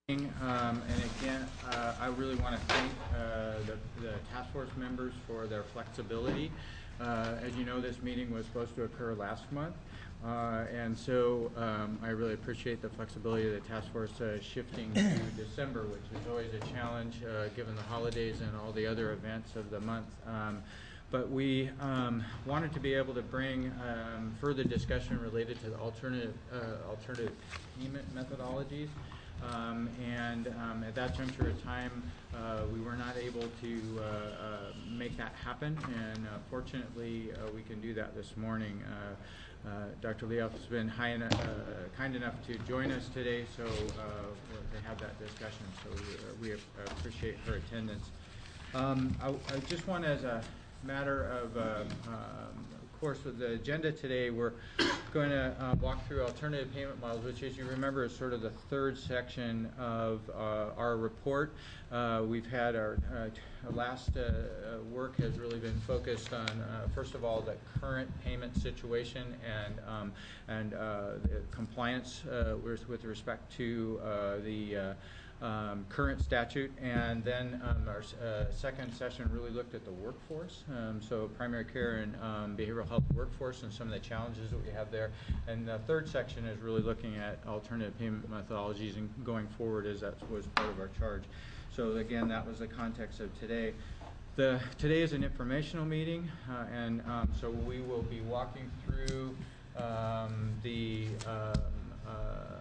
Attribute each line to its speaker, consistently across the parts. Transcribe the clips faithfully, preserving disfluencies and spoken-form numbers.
Speaker 1: Um, and again, uh, I really want to thank uh, the, the task force members for their flexibility. Uh, as you know, this meeting was supposed to occur last month, uh, and so um, I really appreciate the flexibility of the task force uh, shifting to December, which is always a challenge uh, given the holidays and all the other events of the month. Um, But we um, wanted to be able to bring um, further discussion related to the alternative, uh, alternative payment methodologies. Um, and um, at that juncture of time, uh, we were not able to uh, uh, make that happen. And uh, fortunately, uh, we can do that this morning. Uh, uh, Doctor Leof has been high enough, uh, kind enough to join us today, so uh, to have that discussion. So we, uh, we appreciate her attendance. Um, I, I just want, as a matter of, uh, um, of course, with the agenda today, we're going to uh, walk through alternative payment models, which, as you remember, is sort of the third section of uh, our report. Uh, we've had our uh, last uh, work has really been focused on, uh, first of all, the current payment situation and um, and uh, the compliance uh, with, with respect to uh, the uh, Um, current statute, and then um, our uh, second session really looked at the workforce, um, so primary care and um, behavioral health workforce and some of the challenges that we have there. And the third section is really looking at alternative payment methodologies and going forward, as that was part of our charge. So again, that was the context of today. The, today is an informational meeting, uh, and um, so we will be walking through um, the um, uh,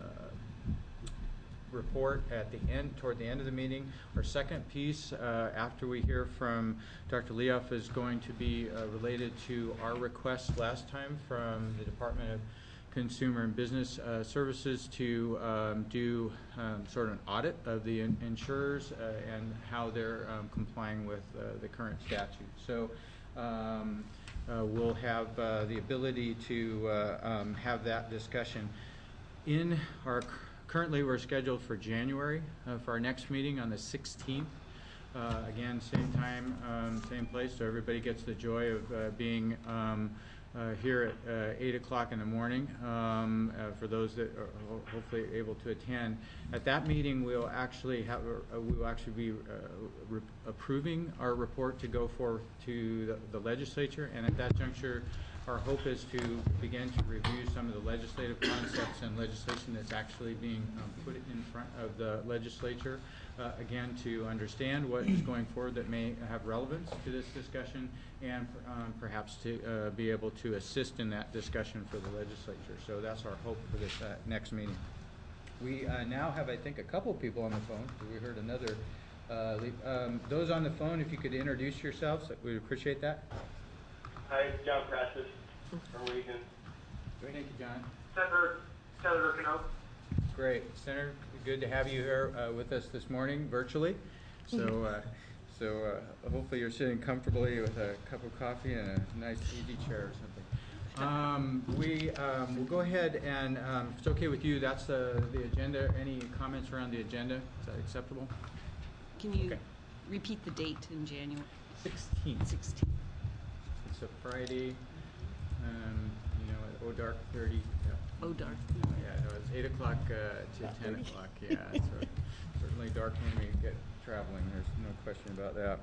Speaker 1: report at the end, toward the end of the meeting. Our second piece, uh, after we hear from Doctor Leof, is going to be uh, related to our request last time from the Department of Consumer and Business uh, Services to um, do um, sort of an audit of the in insurers uh, and how they're um, complying with uh, the current statute. So um, uh, we'll have uh, the ability to uh, um, have that discussion. In our Currently, we're scheduled for January uh, for our next meeting on the sixteenth. Uh, again, same time, um, same place, so everybody gets the joy of uh, being um, uh, here at uh, eight o'clock in the morning um, uh, for those that are ho hopefully able to attend. At that meeting, we'll actually have uh, we will actually be uh, approving our report to go forth to the, the legislature, and at that juncture, our hope is to begin to review some of the legislative concepts and legislation that's actually being um, put in front of the legislature, uh, again, to understand what is going forward that may have relevance to this discussion, and um, perhaps to uh, be able to assist in that discussion for the legislature. So that's our hope for this uh, next meeting. We uh, now have, I think, a couple people on the phone. We heard another. Uh, um, those on the phone, if you could introduce yourselves, we'd appreciate that.
Speaker 2: Hi, John Prastis from Region.
Speaker 1: Thank you, John.
Speaker 2: Senator, Senator Cano.
Speaker 1: Great. Senator, good to have you here uh, with us this morning virtually. So, uh, so uh, hopefully you're sitting comfortably with a cup of coffee and a nice easy chair or something. Um, we um, will go ahead and, um, if it's okay with you, that's the, the agenda. Any comments around the agenda? Is that acceptable?
Speaker 3: Can you
Speaker 1: okay.
Speaker 3: repeat the date in January?
Speaker 1: sixteenth.
Speaker 3: sixteenth.
Speaker 1: It's a Friday, um, you know, at O dark thirty. Yeah.
Speaker 3: O dark.
Speaker 1: Oh, yeah, no, it's eight o'clock uh, to ten o'clock. Yeah, it's uh, certainly dark when we get traveling. There's no question about that.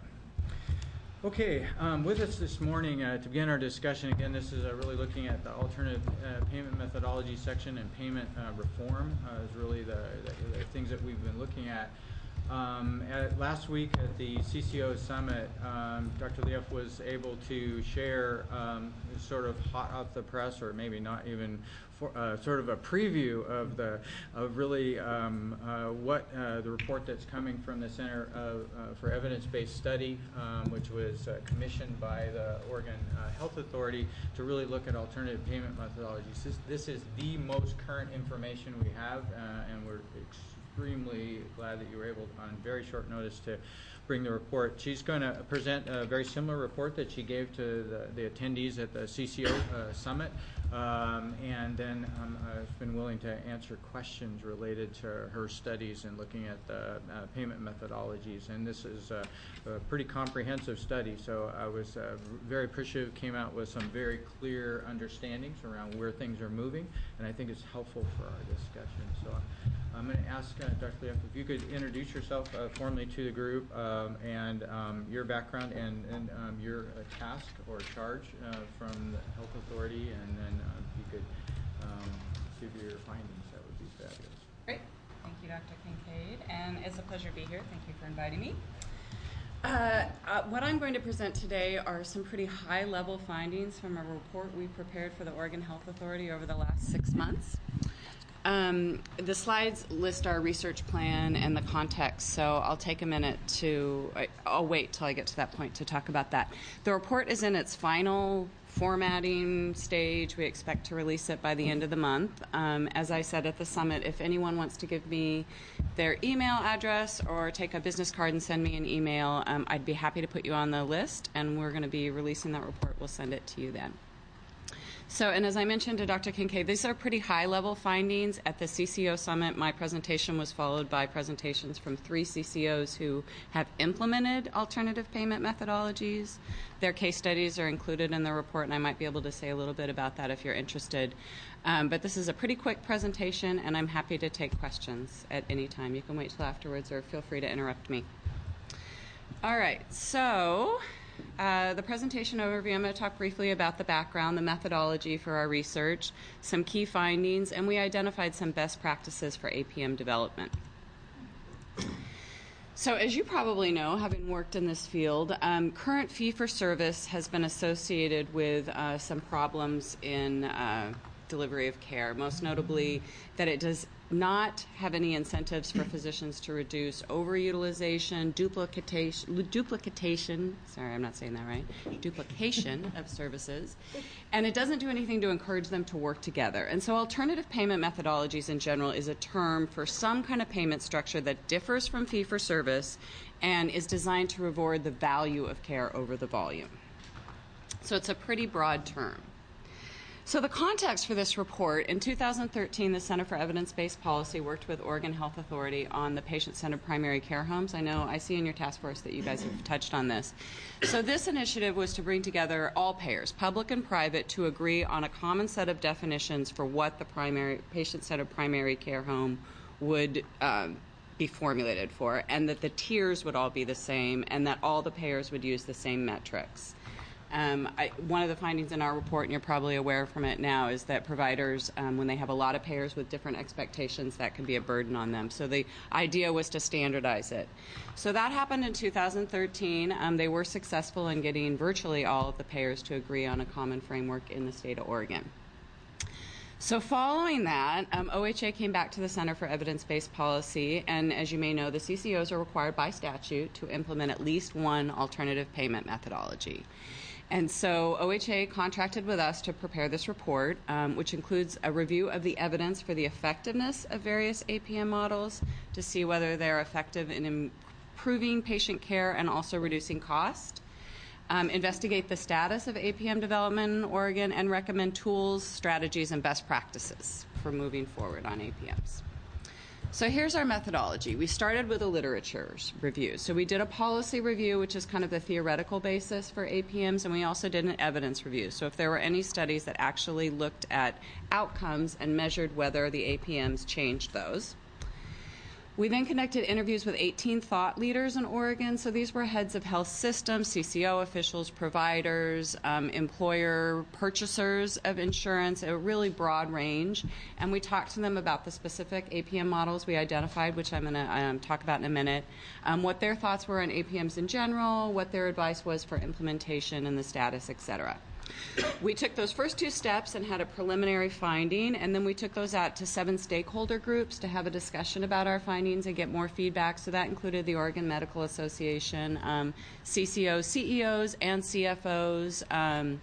Speaker 1: Okay, um, with us this morning uh, to begin our discussion, again, this is uh, really looking at the alternative uh, payment methodology section, and payment uh, reform uh, is really the, the, the things that we've been looking at. Um, at, last week at the C C O Summit, um, Doctor Leof was able to share um, sort of hot off the press, or maybe not even, for, uh, sort of a preview of the of really um, uh, what uh, the report that's coming from the Center of, uh, for Evidence-Based Study, um, which was uh, commissioned by the Oregon uh, Health Authority to really look at alternative payment methodologies. This, this is the most current information we have, uh, and we're extremely glad that you were able, on very short notice, to bring the report. She's going to present a very similar report that she gave to the, the attendees at the C C O uh, Summit, um, and then um, I've been willing to answer questions related to her studies and looking at the uh, payment methodologies. And this is a, a pretty comprehensive study, so I was uh, very appreciative. Came out with some very clear understandings around where things are moving, and I think it's helpful for our discussion. So. Um, I'm going to ask uh, Doctor Leof if you could introduce yourself uh, formally to the group um, and um, your background and, and um, your uh, task or charge uh, from the Health Authority, and then uh, if you could um, give your findings, that would be fabulous.
Speaker 4: Great. Thank you, Doctor Kincaid, and it's a pleasure to be here. Thank you for inviting me. Uh, uh, what I'm going to present today are some pretty high-level findings from a report we prepared for the Oregon Health Authority over the last six months. Um, the slides list our research plan and the context, so I'll take a minute to, I, I'll wait till I get to that point to talk about that. The report is in its final formatting stage. We expect to release it by the end of the month. Um, as I said at the summit, if anyone wants to give me their email address or take a business card and send me an email, um, I'd be happy to put you on the list, and we're going to be releasing that report. We'll send it to you then. So, and as I mentioned to Doctor Kincaid, these are pretty high-level findings. At the C C O Summit, my presentation was followed by presentations from three C C Os who have implemented alternative payment methodologies. Their case studies are included in the report, and I might be able to say a little bit about that if you're interested. Um, but this is a pretty quick presentation, and I'm happy to take questions at any time. You can wait till afterwards, or feel free to interrupt me. All right, so Uh, the presentation overview, I'm going to talk briefly about the background, the methodology for our research, some key findings, and we identified some best practices for A P M development. So as you probably know, having worked in this field, um, current fee-for-service has been associated with uh, some problems in uh, delivery of care, most notably that it does not have any incentives for physicians to reduce overutilization, duplication, duplication, sorry, I'm not saying that right, duplication of services, and it doesn't do anything to encourage them to work together. And so alternative payment methodologies in general is a term for some kind of payment structure that differs from fee-for-service and is designed to reward the value of care over the volume. So it's a pretty broad term. So the context for this report, in two thousand thirteen, the Center for Evidence-Based Policy worked with Oregon Health Authority on the patient-centered primary care homes. I know, I see in your task force that you guys have touched on this. So this initiative was to bring together all payers, public and private, to agree on a common set of definitions for what the primary patient-centered primary care home would um, be formulated for, and that the tiers would all be the same, and that all the payers would use the same metrics. Um, I, one of the findings in our report, and you're probably aware from it now, is that providers, um, when they have a lot of payers with different expectations, that can be a burden on them. So the idea was to standardize it. So that happened in two thousand thirteen. Um, they were successful in getting virtually all of the payers to agree on a common framework in the state of Oregon. So following that, um, O H A came back to the Center for Evidence-Based Policy, and as you may know, the C C Os are required by statute to implement at least one alternative payment methodology. And so O H A contracted with us to prepare this report, um, which includes a review of the evidence for the effectiveness of various A P M models to see whether they're effective in improving patient care and also reducing cost, um, investigate the status of A P M development in Oregon, and recommend tools, strategies, and best practices for moving forward on A P Ms. So here's our methodology. We started with a literature review. So we did a policy review, which is kind of the theoretical basis for A P Ms, and we also did an evidence review. So if there were any studies that actually looked at outcomes and measured whether the A P Ms changed those. We then conducted interviews with eighteen thought leaders in Oregon. So these were heads of health systems, C C O officials, providers, um, employer purchasers of insurance, a really broad range. And we talked to them about the specific A P M models we identified, which I'm going to um, talk about in a minute, um, what their thoughts were on A P Ms in general, what their advice was for implementation and the status, et cetera. We took those first two steps and had a preliminary finding, and then we took those out to seven stakeholder groups to have a discussion about our findings and get more feedback. So that included the Oregon Medical Association, um, C C Os, C E Os, and C F Os, um,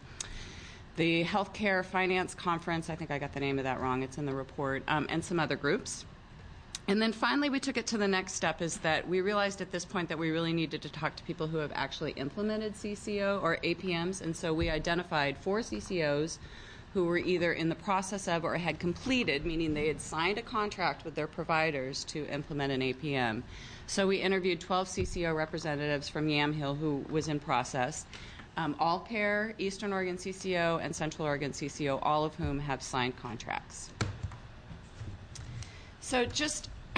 Speaker 4: the Healthcare Finance Conference, I think I got the name of that wrong, it's in the report, um, and some other groups. And then finally, we took it to the next step, is that we realized at this point that we really needed to talk to people who have actually implemented C C O or A P Ms. And so we identified four C C Os who were either in the process of or had completed, meaning they had signed a contract with their providers to implement an A P M. So we interviewed twelve C C O representatives from Yamhill who was in process. Um, AllCare, Eastern Oregon C C O, and Central Oregon C C O, all of whom have signed contracts. So just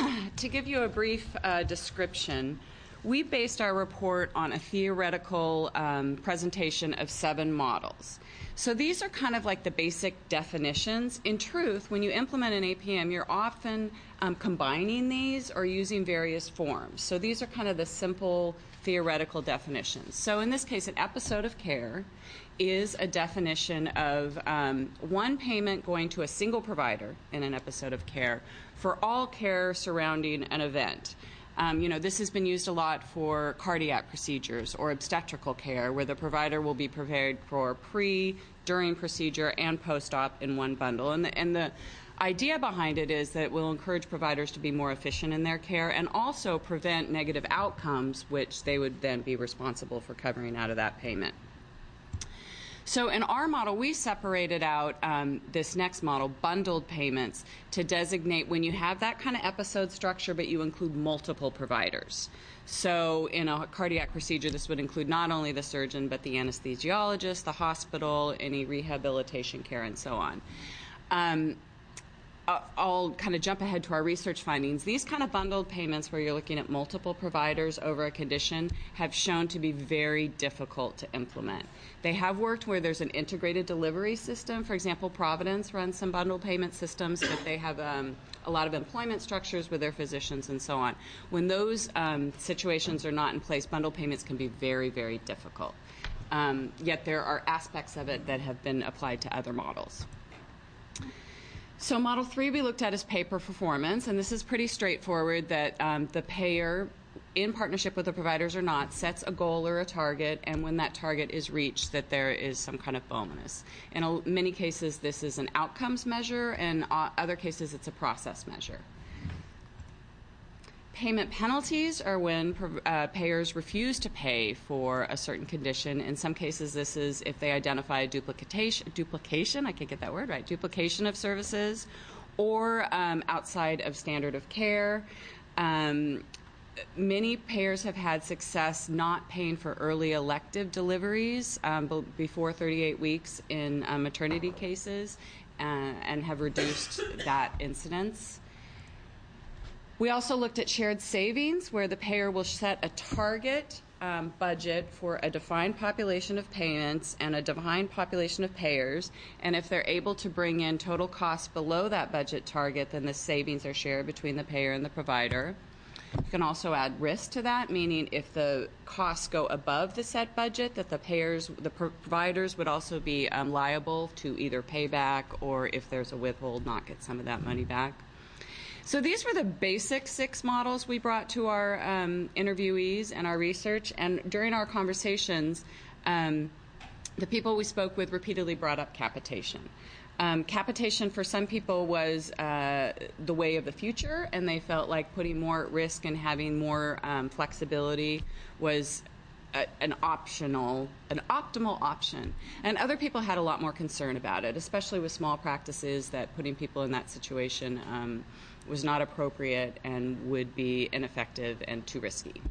Speaker 4: to give you a brief uh, description, we based our report on a theoretical um, presentation of seven models. So these are kind of like the basic definitions. In truth, when you implement an A P M, you're often um, combining these or using various forms. So these are kind of the simple theoretical definitions. So in this case, an episode of care is a definition of um, one payment going to a single provider in an episode of care for all care surrounding an event. Um, you know, this has been used a lot for cardiac procedures or obstetrical care, where the provider will be prepared for pre, during procedure, and post-op in one bundle. And the, and the idea behind it is that it will encourage providers to be more efficient in their care and also prevent negative outcomes, which they would then be responsible for covering out of that payment. So in our model, we separated out um, this next model, bundled payments, to designate when you have that kind of episode structure, but you include multiple providers. So in a cardiac procedure, this would include not only the surgeon, but the anesthesiologist, the hospital, any rehabilitation care, and so on. Um, I'll kind of jump ahead to our research findings. These kind of bundled payments where you're looking at multiple providers over a condition have shown to be very difficult to implement. They have worked where there's an integrated delivery system. For example, Providence runs some bundled payment systems, but they have um, a lot of employment structures with their physicians and so on. When those um, situations are not in place, bundled payments can be very, very difficult. Um, yet there are aspects of it that have been applied to other models. So model three we looked at is pay per performance, and this is pretty straightforward that um, the payer, in partnership with the providers or not, sets a goal or a target, and when that target is reached, that there is some kind of bonus. In a, many cases, this is an outcomes measure, and uh, other cases, it's a process measure. Payment penalties are when uh, payers refuse to pay for a certain condition. In some cases, this is if they identify a duplication, duplication, I can't get that word right, duplication of services, or um, outside of standard of care. Um, many payers have had success not paying for early elective deliveries um, b- before thirty-eight weeks in uh, maternity cases uh, and have reduced that incidence. We also looked at shared savings, where the payer will set a target um, budget for a defined population of payments and a defined population of payers, and if they're able to bring in total costs below that budget target, then the savings are shared between the payer and the provider. You can also add risk to that, meaning if the costs go above the set budget, that the payers, the providers would also be um, liable to either pay back or, if there's a withhold, not get some of that money back. So these were the basic six models we brought to our um, interviewees and our research. And during our conversations, um, the people we spoke with repeatedly brought up capitation. Um, capitation for some people was uh, the way of the future, and they felt like putting more at risk and having more um, flexibility was a, an optional, an optimal option. And other people had a lot more concern about it, especially with small practices, that putting people in that situation um, was not appropriate and would be ineffective and too risky.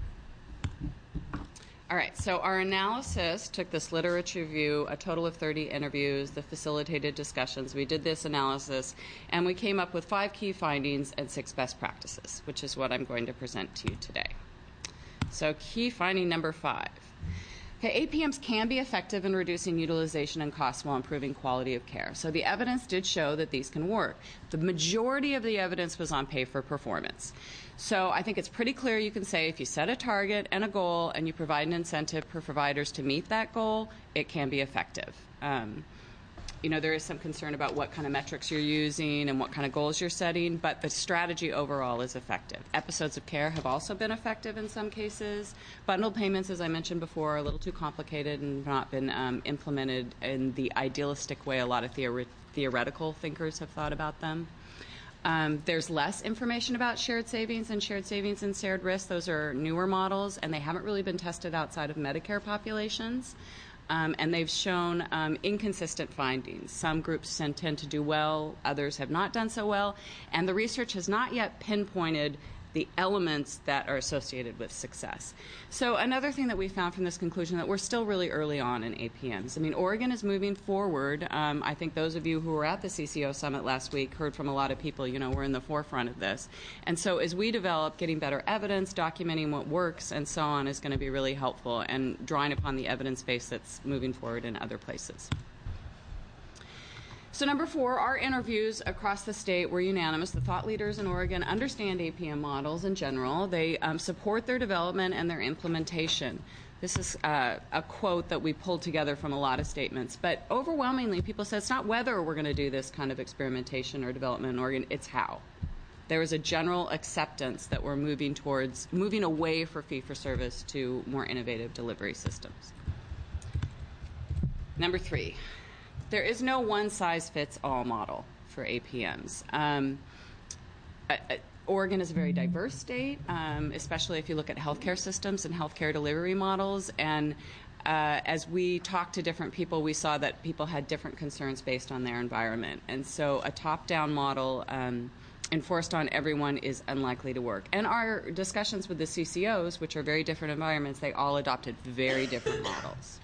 Speaker 4: All right, so our analysis took this literature review, a total of thirty interviews, the facilitated discussions. We did this analysis, and we came up with five key findings and six best practices, which is what I'm going to present to you today. So key finding number five. Okay, A P Ms can be effective in reducing utilization and costs while improving quality of care. So the evidence did show that these can work. The majority of the evidence was on pay for performance. So I think it's pretty clear you can say if you set a target and a goal and you provide an incentive for providers to meet that goal, it can be effective. Um, you know, there is some concern about what kind of metrics you're using and what kind of goals you're setting, but the strategy overall is effective. Episodes of care have also been effective in some cases. Bundled payments, as I mentioned before, are a little too complicated and not been um, implemented in the idealistic way a lot of theori- theoretical thinkers have thought about them. Um, there's less information about shared savings and shared savings and shared risk. Those are newer models, and they haven't really been tested outside of Medicare populations. Um, and they've shown um, inconsistent findings. Some groups tend to do well, others have not done so well, and the research has not yet pinpointed the elements that are associated with success. So another thing that we found from this conclusion, that we're still really early on in A P Ms. I mean, Oregon is moving forward. Um, I think those of you who were at the C C O Summit last week heard from a lot of people, you know, we're in the forefront of this. And so as we develop, getting better evidence, documenting what works, and so on is going to be really helpful, and drawing upon the evidence base that's moving forward in other places. So number four, our interviews across the state were unanimous. The thought leaders in Oregon understand A P M models in general. They um, support their development and their implementation. This is uh, a quote that we pulled together from a lot of statements. But overwhelmingly, people said it's not whether we're going to do this kind of experimentation or development in Oregon, it's how. There is a general acceptance that we're moving towards, moving away for fee-for-service to more innovative delivery systems. Number three. There is no one-size-fits-all model for A P Ms. Um, uh, uh, Oregon is a very diverse state, um, especially if you look at healthcare systems and healthcare delivery models. And uh, as we talked to different people, we saw that people had different concerns based on their environment. And so a top-down model um, enforced on everyone is unlikely to work. And our discussions with the C C Os, which are very different environments, they all adopted very different models.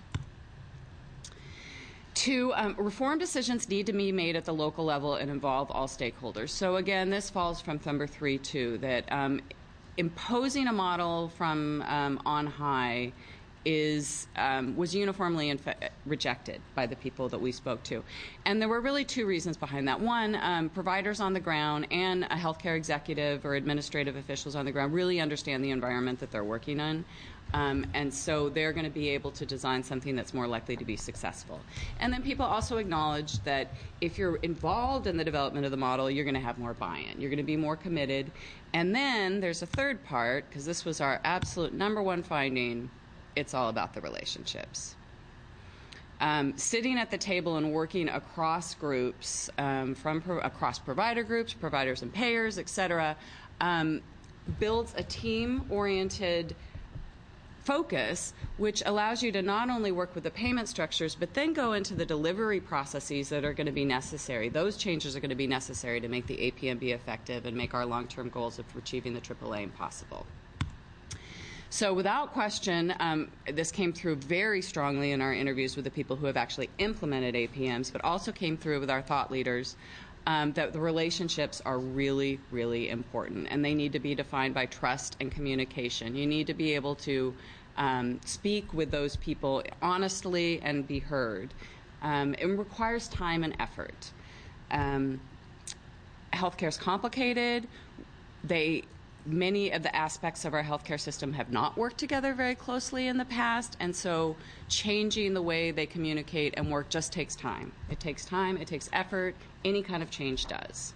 Speaker 4: Two, um, reform decisions need to be made at the local level and involve all stakeholders. So again, this falls from number three too, that um, imposing a model from um, on high is um, was uniformly inf- rejected by the people that we spoke to. And there were really two reasons behind that. One, um, providers on the ground and a healthcare executive or administrative officials on the ground really understand the environment that they're working in. Um, and so they're going to be able to design something that's more likely to be successful. And then people also acknowledge that if you're involved in the development of the model, you're going to have more buy-in. You're going to be more committed. And then there's a third part, because this was our absolute number one finding, it's all about the relationships. Um, sitting at the table and working across groups, um, from pro- across provider groups, providers and payers, et cetera, um, builds a team-oriented focus, which allows you to not only work with the payment structures, but then go into the delivery processes that are going to be necessary. Those changes are going to be necessary to make the A P M be effective and make our long-term goals of achieving the triple A possible. So without question, um, this came through very strongly in our interviews with the people who have actually implemented A P Ms, but also came through with our thought leaders, um, that the relationships are really, really important, and they need to be defined by trust and communication. You need to be able to um, speak with those people honestly and be heard. Um, it requires time and effort. Um, healthcare is complicated. They Many of the aspects of our healthcare system have not worked together very closely in the past, and so changing the way they communicate and work just takes time. It takes time, it takes effort. Any kind of change does.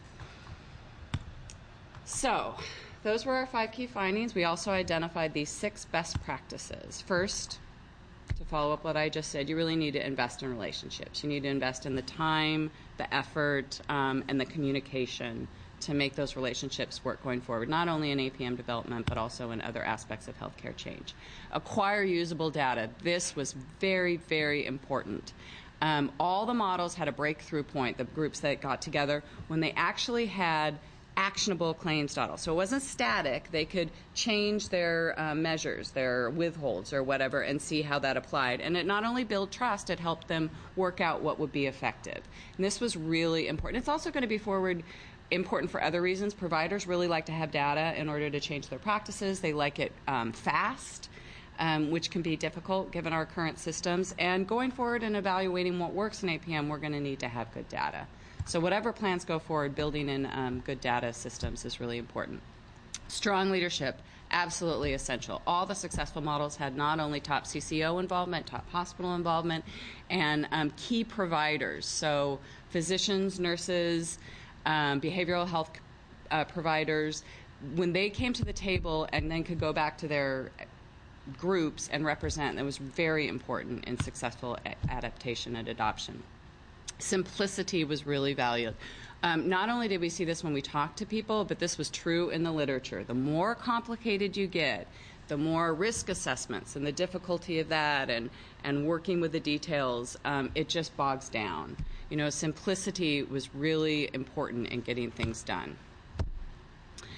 Speaker 4: So, those were our five key findings. We also identified these six best practices. First, to follow up what I just said, you really need to invest in relationships. You need to invest in the time, the effort, um, and the communication to make those relationships work going forward, not only in A P M development, but also in other aspects of healthcare change. Acquire usable data. This was very, very important. Um, all the models had a breakthrough point, the groups that got together, when they actually had actionable claims data. So it wasn't static. They could change their uh, measures, their withholds or whatever, and see how that applied. And it not only built trust, it helped them work out what would be effective. And this was really important. It's also going to be forward important for other reasons. Providers really like to have data in order to change their practices. They like it um, fast, um, which can be difficult given our current systems. And going forward and evaluating what works in A P M, we're going to need to have good data. So whatever plans go forward, building in um, good data systems is really important. Strong leadership, absolutely essential. All the successful models had not only top C C O involvement, top hospital involvement, and um, key providers. So physicians, nurses, Um, behavioral health uh, providers, when they came to the table and then could go back to their groups and represent, that was very important in successful a- adaptation and adoption. Simplicity was really valued. Um, not only did we see this when we talked to people, but this was true in the literature. The more complicated you get, the more risk assessments and the difficulty of that and, and working with the details, um, it just bogs down. You know, simplicity was really important in getting things done.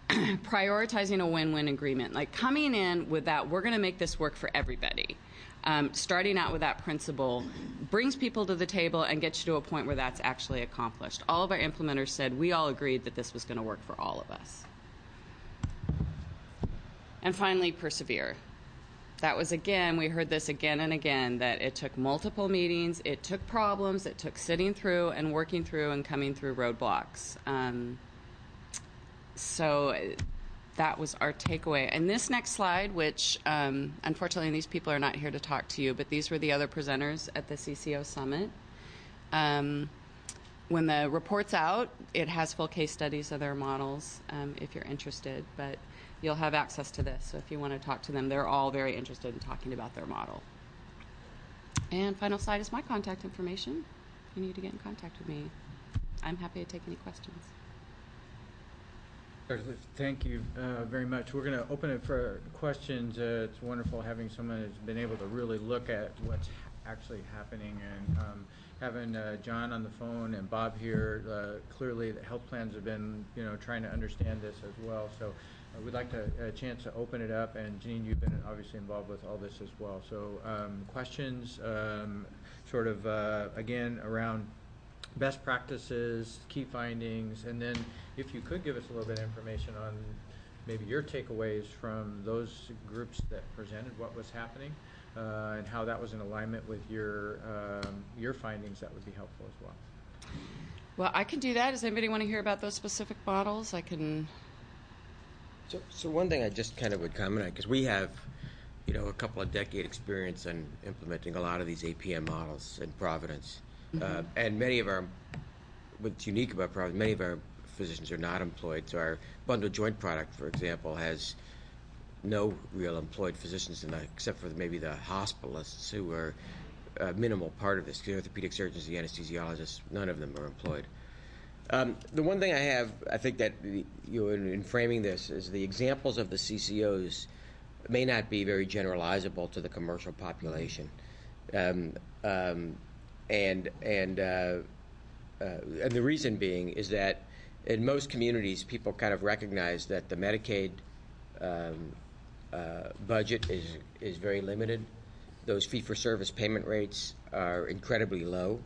Speaker 4: prioritizing a win-win agreement, like coming in with that, we're going to make this work for everybody. Um, starting out with that principle brings people to the table and gets you to a point where that's actually accomplished. All of our implementers said we all agreed that this was going to work for all of us. And finally, persevere. That was, again, we heard this again and again, that it took multiple meetings, it took problems, it took sitting through and working through and coming through roadblocks. Um, so that was our takeaway. And this next slide, which um, unfortunately these people are not here to talk to you, but these were the other presenters at the C C O Summit. Um, when the report's out, it has full case studies of their models um, if you're interested, but you'll have access to this. So if you want to talk to them, they're all very interested in talking about their model. And final slide is my contact information. If you need to get in contact with me, I'm happy to take any questions.
Speaker 1: Thank you uh, very much. We're going to open it for questions. Uh, it's wonderful having someone who's been able to really look at what's actually happening, and um, having uh, John on the phone and Bob here. Uh, clearly, the health plans have been, you know, trying to understand this as well. So uh, we'd like to a chance to open it up. And Janine, you've been obviously involved with all this as well. So um, questions, um, sort of uh, again around best practices, key findings, and then if you could give us a little bit of information on maybe your takeaways from those groups that presented what was happening uh, and how that was in alignment with your um, your findings, that would be helpful as well.
Speaker 4: Well, I can do that. Does anybody want to hear about those specific models? I can.
Speaker 5: So, so one thing I just kind of would comment on, because we have, you know, a couple of decade experience in implementing a lot of these A P M models in Providence. Mm-hmm. uh, and many of our, what's unique about Providence, many of our physicians are not employed. So our bundle joint product, for example, has no real employed physicians in that, except for maybe the hospitalists who are a minimal part of this. The orthopedic surgeons, the anesthesiologists, none of them are employed. Um, the one thing I have, I think that you know, in, in framing this, is the examples of the C C Os may not be very generalizable to the commercial population. Um, um, and and uh, uh, and the reason being is that in most communities, people kind of recognize that the Medicaid um, uh, budget is is very limited. Those fee-for-service payment rates are incredibly low.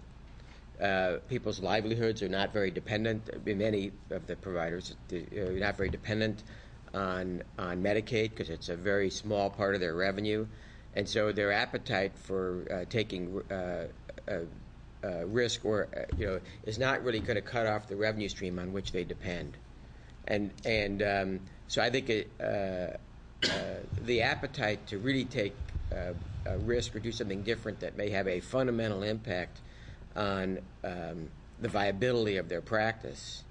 Speaker 5: Uh, people's livelihoods are not very dependent. Many of the providers are not very dependent on on Medicaid because it's a very small part of their revenue, and so their appetite for uh, taking uh, uh, uh, risk or uh, you know is not really going to cut off the revenue stream on which they depend, and and um, so I think it, uh, uh, the appetite to really take uh, a risk or do something different that may have a fundamental impact on um, the viability of their practice,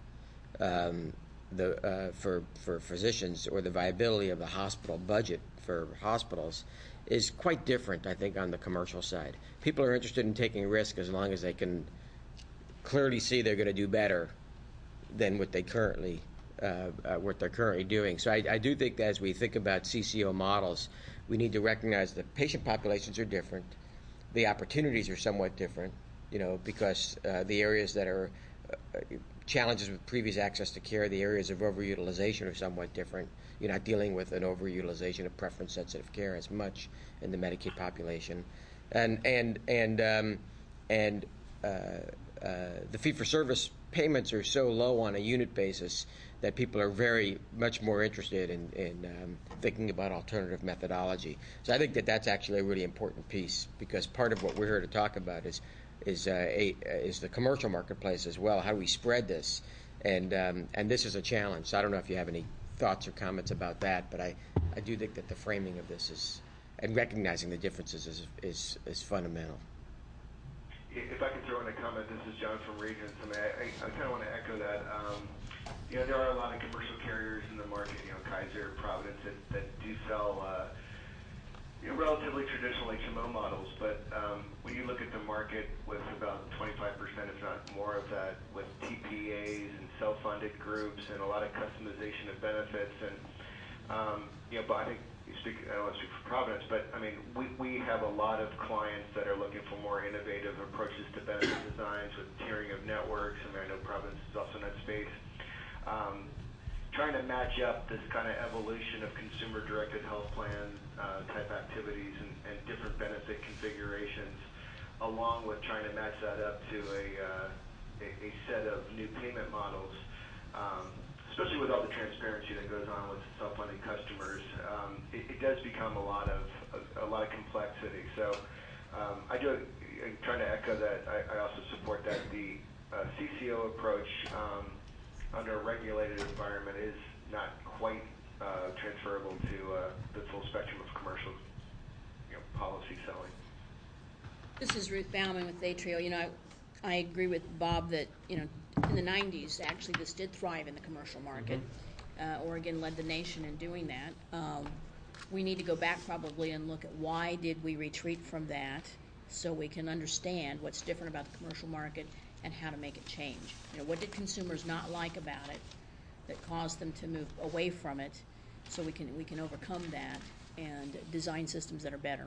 Speaker 5: um, the uh, for for physicians, or the viability of the hospital budget for hospitals, is quite different, I think, on the commercial side. People are interested in taking risk as long as they can clearly see they're going to do better than what they currently uh, uh, what they're currently doing. So I, I do think that as we think about C C O models, we need to recognize that patient populations are different, the opportunities are somewhat different, you know, because uh, the areas that are uh, challenges with previous access to care, the areas of overutilization are somewhat different. You're not dealing with an overutilization of preference-sensitive care as much in the Medicaid population, and and and um, and uh, uh, the fee-for-service payments are so low on a unit basis that people are very much more interested in, in um, thinking about alternative methodology. So I think that that's actually a really important piece, because part of what we're here to talk about is is uh, a, is the commercial marketplace as well. How do we spread this? And um, and this is a challenge. So I don't know if you have any thoughts or comments about that, but I, I do think that the framing of this is, and recognizing the differences is is, is fundamental.
Speaker 2: If I can throw in a comment, this is John from Regents. I mean, I, I, I kind of want to echo that. Um, you know, there are a lot of commercial carriers in the market, you know, Kaiser, Providence, that, that do sell uh, you know, relatively traditional H M O models. But um, when you look at the market with about twenty-five percent, if not more of that, with T P As and self-funded groups and a lot of customization of benefits, and um, you know, but I think you speak, I don't want to speak for Providence, but I mean, we, we have a lot of clients that are looking for more innovative approaches to benefit designs with tiering of networks. I mean, I know Providence is also in that space. Um, trying to match up this kind of evolution of consumer-directed health plan uh, type activities and, and different benefit configurations, along with trying to match that up to a, uh, a, a set of new payment models, um, especially with all the transparency that goes on with self-funded customers. Um, it, it does become a lot of a, a lot of complexity. So um, I do I'm trying to echo that. I, I also support that the uh, C C O approach um, under a regulated environment is not quite uh, transferable to uh, the full spectrum of commercial, you know, policy selling.
Speaker 6: This is Ruth Bauman with Atrio. You know, I, I agree with Bob that, you know, in the nineties, actually, this did thrive in the commercial market. Mm-hmm. uh, Oregon led the nation in doing that. Um, we need to go back probably and look at why did we retreat from that, so we can understand what's different about the commercial market and how to make it change. You know, what did consumers not like about it that caused them to move away from it, so we can we can overcome that and design systems that are better.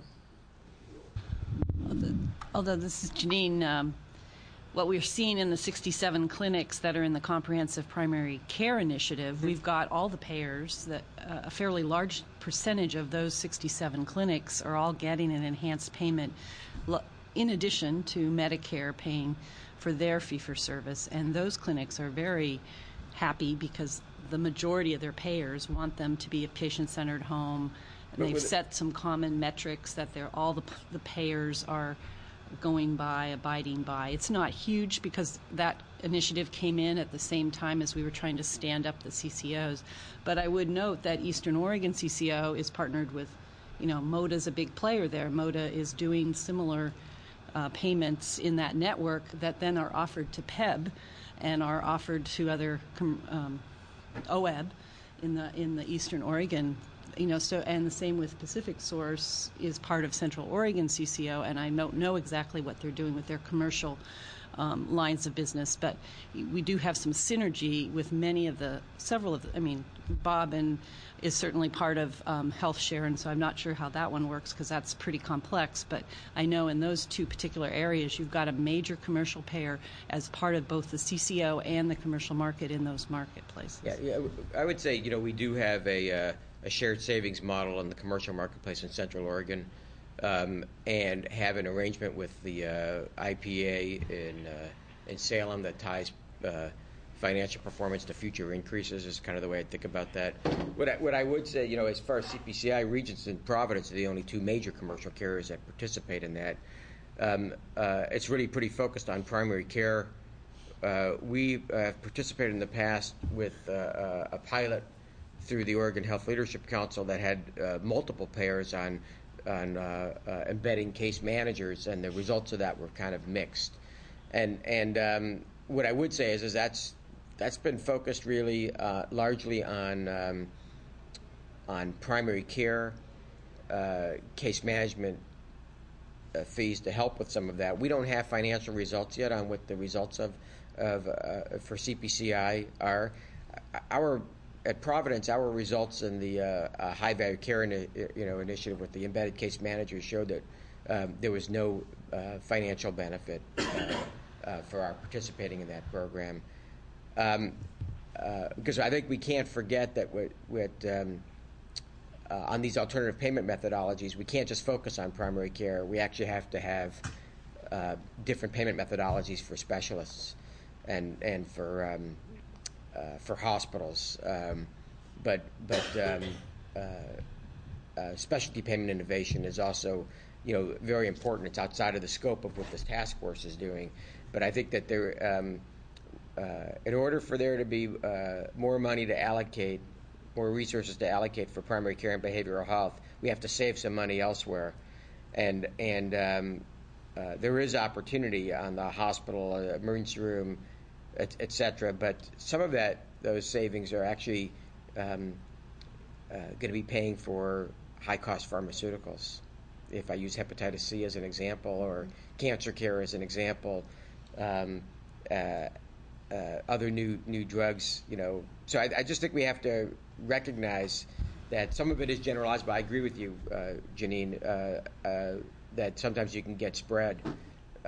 Speaker 3: Although this is Janine, um, what we're seeing in the sixty-seven clinics that are in the Comprehensive Primary Care Initiative, mm-hmm. we've got all the payers, that uh, a fairly large percentage of those sixty-seven clinics are all getting an enhanced payment in addition to Medicare paying for their fee-for-service. And those clinics are very happy because the majority of their payers want them to be a patient-centered home. And they've set some common metrics that they're all the, the payers are going by, abiding by. It's not huge because that initiative came in at the same time as we were trying to stand up the C C Os. But I would note that Eastern Oregon C C O is partnered with, you know, MODA's a big player there. MODA is doing similar uh, payments in that network that then are offered to P E B and are offered to other um, O E B in the in the Eastern Oregon. You know, so, and the same with Pacific Source is part of Central Oregon C C O, and I don't know exactly what they're doing with their commercial um, lines of business, but we do have some synergy with many of the, several of the, I mean, Bob and is certainly part of um, Health Share, and so I'm not sure how that one works because that's pretty complex, but I know in those two particular areas you've got a major commercial payer as part of both the C C O and the commercial market in those marketplaces.
Speaker 5: Yeah, yeah, I would say, you know, we do have a uh, a shared savings model in the commercial marketplace in Central Oregon, um, and have an arrangement with the uh, I P A in uh, in Salem that ties uh, financial performance to future increases. Is kind of the way I think about that. What I, what I would say, you know, as far as C P C I, Regents and Providence are the only two major commercial carriers that participate in that. Um, uh, it's really pretty focused on primary care. Uh, we uh, have participated in the past with uh, uh, a pilot through the Oregon Health Leadership Council that had uh, multiple payers on on uh, uh, embedding case managers, and the results of that were kind of mixed. And and um, what I would say is is that's that's been focused really uh, largely on um, on primary care uh, case management uh, fees to help with some of that. We don't have financial results yet on what the results of of uh, for C P C I are. Our At Providence, our results in the uh, uh, high value care in, you know, initiative with the embedded case managers showed that um, there was no uh, financial benefit uh, uh, for our participating in that program. Um, uh, because I think we can't forget that with, with, um, uh, on these alternative payment methodologies, we can't just focus on primary care. We actually have to have uh, different payment methodologies for specialists and and for um, Uh, for hospitals, um, but but um, uh, uh, specialty payment innovation is also, you know, very important. It's outside of the scope of what this task force is doing, but I think that there, um, uh, in order for there to be uh, more money to allocate, more resources to allocate for primary care and behavioral health, we have to save some money elsewhere, and and um, uh, there is opportunity on the hospital, uh, emergency room, et, et cetera. But some of that, those savings are actually um, uh, going to be paying for high-cost pharmaceuticals. If I use hepatitis C as an example, or cancer care as an example, um, uh, uh, other new new drugs, you know. So I, I just think we have to recognize that some of it is generalized. But I agree with you, uh, Janine, uh, uh, that sometimes you can get spread uh,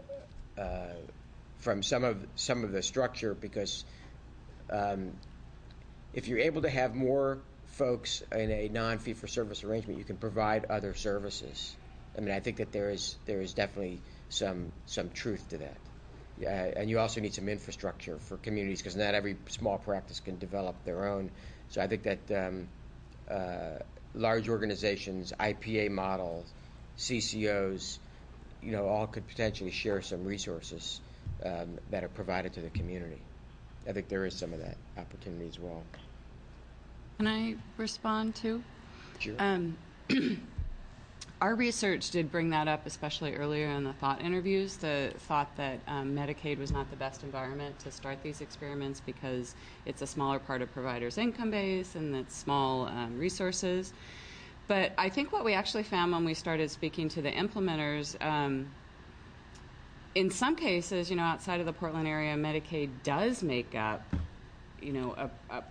Speaker 5: uh, from some of some of the structure because um, if you're able to have more folks in a non-fee-for-service arrangement, you can provide other services. I mean, I think that there is there is definitely some some truth to that. Yeah, and you also need some infrastructure for communities because not every small practice can develop their own. So I think that um, uh, large organizations, I P A models, C C Os, you know, all could potentially share some resources um, that are provided to the community. I think there is some of that opportunity as well.
Speaker 4: Can I respond too?
Speaker 5: Sure.
Speaker 4: Um, our research did bring that up, especially earlier in the thought interviews, the thought that um, Medicaid was not the best environment to start these experiments because it's a smaller part of providers' income base and it's small um, resources. But I think what we actually found when we started speaking to the implementers, um, in some cases, you know, outside of the Portland area, Medicaid does make up, you know, a, a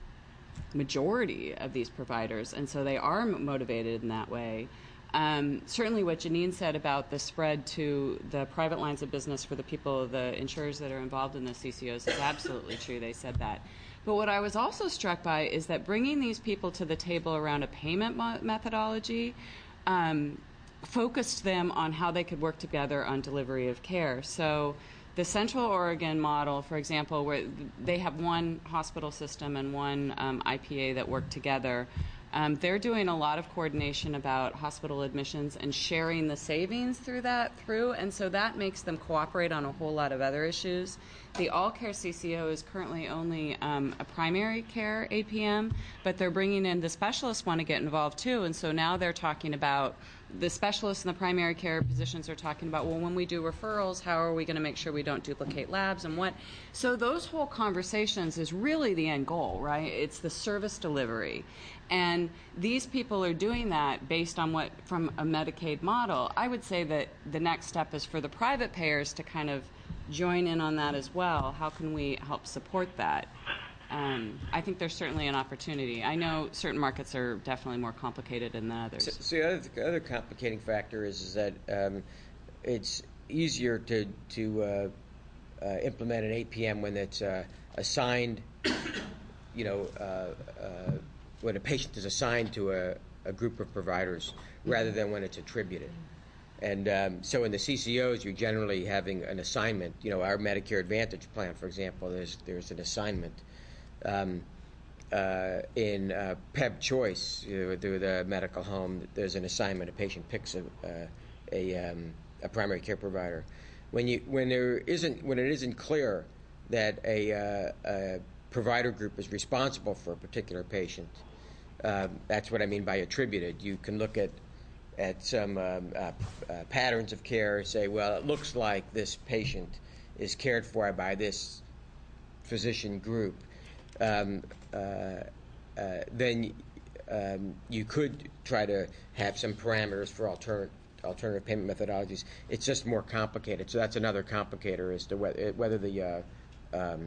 Speaker 4: majority of these providers, and so they are motivated in that way. Um, certainly what Janine said about the spread to the private lines of business for the people, the insurers that are involved in the C C Os is absolutely true. They said that. But what I was also struck by is that bringing these people to the table around a payment mo- methodology um, focused them on how they could work together on delivery of care. So the Central Oregon model, for example, where they have one hospital system and one um, I P A that work together, um, they're doing a lot of coordination about hospital admissions and sharing the savings through that through, and so that makes them cooperate on a whole lot of other issues. The All Care C C O is currently only um, a primary care A P M, but they're bringing in the specialists want to get involved too, and so now they're talking about the specialists and the primary care physicians are talking about, well, when we do referrals, how are we going to make sure we don't duplicate labs and what? So those whole conversations is really the end goal, right? It's the service delivery. And these people are doing that based on what, from a Medicaid model. I would say that the next step is for the private payers to kind of join in on that as well. How can we help support that? Um, I think there's certainly an opportunity. I know certain markets are definitely more complicated than others.
Speaker 5: So, so the, other, the other complicating factor is, is that um, it's easier to to uh, uh, implement an A P M when it's uh, assigned, you know, uh, uh, when a patient is assigned to a, a group of providers rather than when it's attributed. And um, so in the C C Os, you're generally having an assignment. You know, our Medicare Advantage plan, for example, there's there's an assignment. Um, uh, in uh, P E B Choice, you know, through the medical home, there's an assignment. A patient picks a uh, a, um, a primary care provider. When you when there isn't when it isn't clear that a, uh, a provider group is responsible for a particular patient, um, that's what I mean by attributed. You can look at at some um, uh, uh, patterns of care, say, well, it looks like this patient is cared for by this physician group. Um, uh, uh, then um, you could try to have some parameters for alternative alternative payment methodologies. It's just more complicated, so that's another complicator as to whether, whether the uh, um,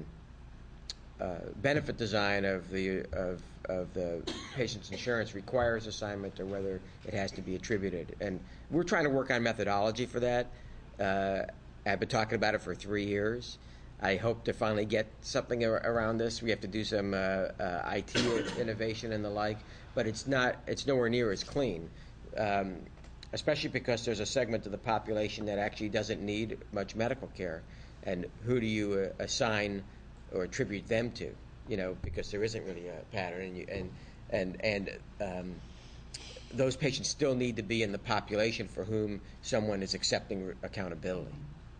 Speaker 5: uh, benefit design of the of of the patient's insurance requires assignment or whether it has to be attributed. And we're trying to work on methodology for that. Uh, I've been talking about it for three years. I hope to finally get something ar- around this. We have to do some uh, uh, I T innovation and the like, but it's not. It's nowhere near as clean, um, especially because there's a segment of the population that actually doesn't need much medical care, and who do you uh, assign or attribute them to? You know, because there isn't really a pattern, and you, and and and um, those patients still need to be in the population for whom someone is accepting re- accountability.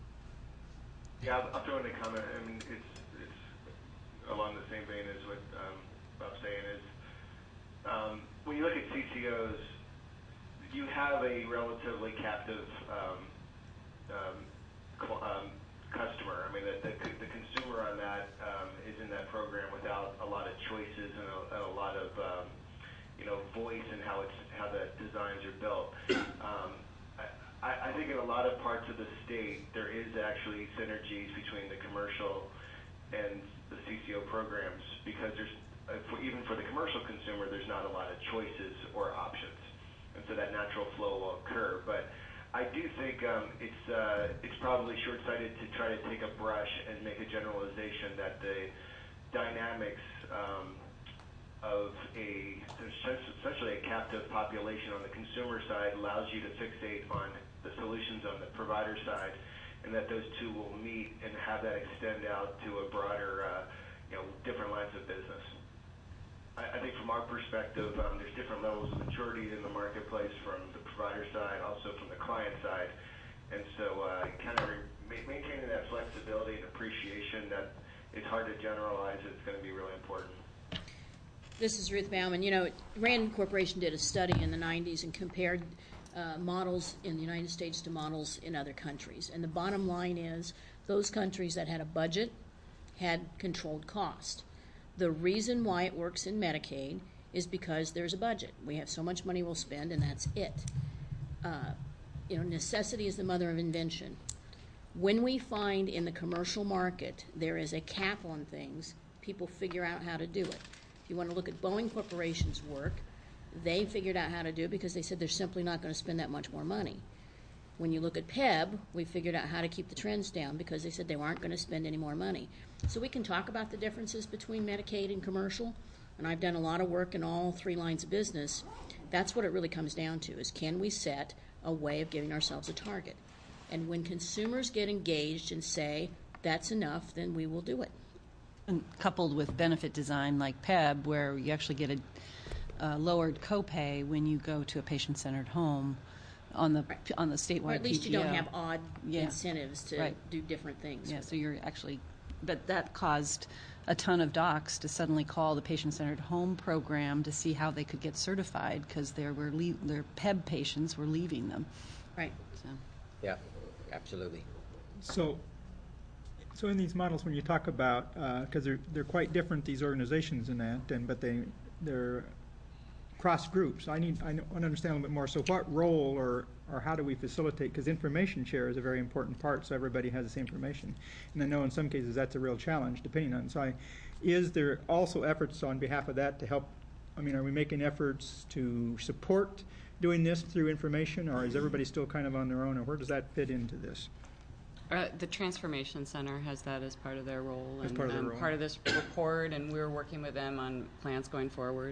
Speaker 2: Yeah, I'll, I'll throw in a comment. I mean, it's it's along the same vein as what um, Bob's saying is um, when you look at C C Os, you have a relatively captive um, um, cl- um, customer. I mean, the, the, the consumer on that um, is in that program without a lot of choices and a, and a lot of um, you know voice in how it's how the designs are built. Um, I, I think in a lot of parts of the state, there is actually synergies between the commercial and the C C O programs because there's, uh, for, even for the commercial consumer, there's not a lot of choices or options. And so that natural flow will occur. But I do think um, it's, uh, it's probably short-sighted to try to take a brush and make a generalization that the dynamics um, of a essentially a captive population on the consumer side allows you to fixate on the solutions on the provider side, and that those two will meet and have that extend out to a broader, uh, you know, different lines of business. I, I think from our perspective, um, there's different levels of maturity in the marketplace from the provider side, also from the client side, and so uh, kind of re- maintaining that flexibility and appreciation that it's hard to generalize, it's going to be really important.
Speaker 6: This is Ruth Bauman. You know, Rand Corporation did a study in the nineties and compared uh, models in the United States to models in other countries. And the bottom line is those countries that had a budget had controlled cost. The reason why it works in Medicaid is because there's a budget. We have so much money we'll spend, and that's it. Uh, you know, necessity is the mother of invention. When we find in the commercial market there is a cap on things, people figure out how to do it. If you want to look at Boeing Corporation's work, they figured out how to do it because they said they're simply not going to spend that much more money. When you look at P E B, we figured out how to keep the trends down because they said they weren't going to spend any more money. So we can talk about the differences between Medicaid and commercial, and I've done a lot of work in all three lines of business. That's what it really comes down to, is can we set a way of giving ourselves a target? And when consumers get engaged and say, that's enough, then we will do it.
Speaker 3: And coupled with benefit design like P E B, where you actually get a uh, lowered copay when you go to a patient-centered home on the
Speaker 6: Right.
Speaker 3: on the statewide
Speaker 6: Or at least
Speaker 3: P P O.
Speaker 6: you don't have odd
Speaker 3: Yeah.
Speaker 6: incentives to
Speaker 3: Right.
Speaker 6: do different things.
Speaker 3: Yeah,
Speaker 6: with
Speaker 3: so
Speaker 6: it.
Speaker 3: you're actually, but that caused a ton of docs to suddenly call the patient-centered home program to see how they could get certified because there were le- their P E B patients were leaving them.
Speaker 6: Right.
Speaker 3: So.
Speaker 5: Yeah, absolutely.
Speaker 7: So, so in these models, when you talk about, because they're they're quite different, these organizations in that, and but they they're cross groups. I need I want to understand a little bit more. So, what role or or how do we facilitate? Because information share is a very important part, so everybody has the same information. And I know in some cases that's a real challenge, depending on. So, I, is there also efforts on behalf of that to help? I mean, are we making efforts to support doing this through information, or is everybody still kind of on their own, or where does that fit into this?
Speaker 4: Uh, the Transformation Center has that as part of their role.
Speaker 7: As
Speaker 4: and,
Speaker 7: part of their
Speaker 4: um,
Speaker 7: role.
Speaker 4: part of this report, and we're working with them on plans going forward.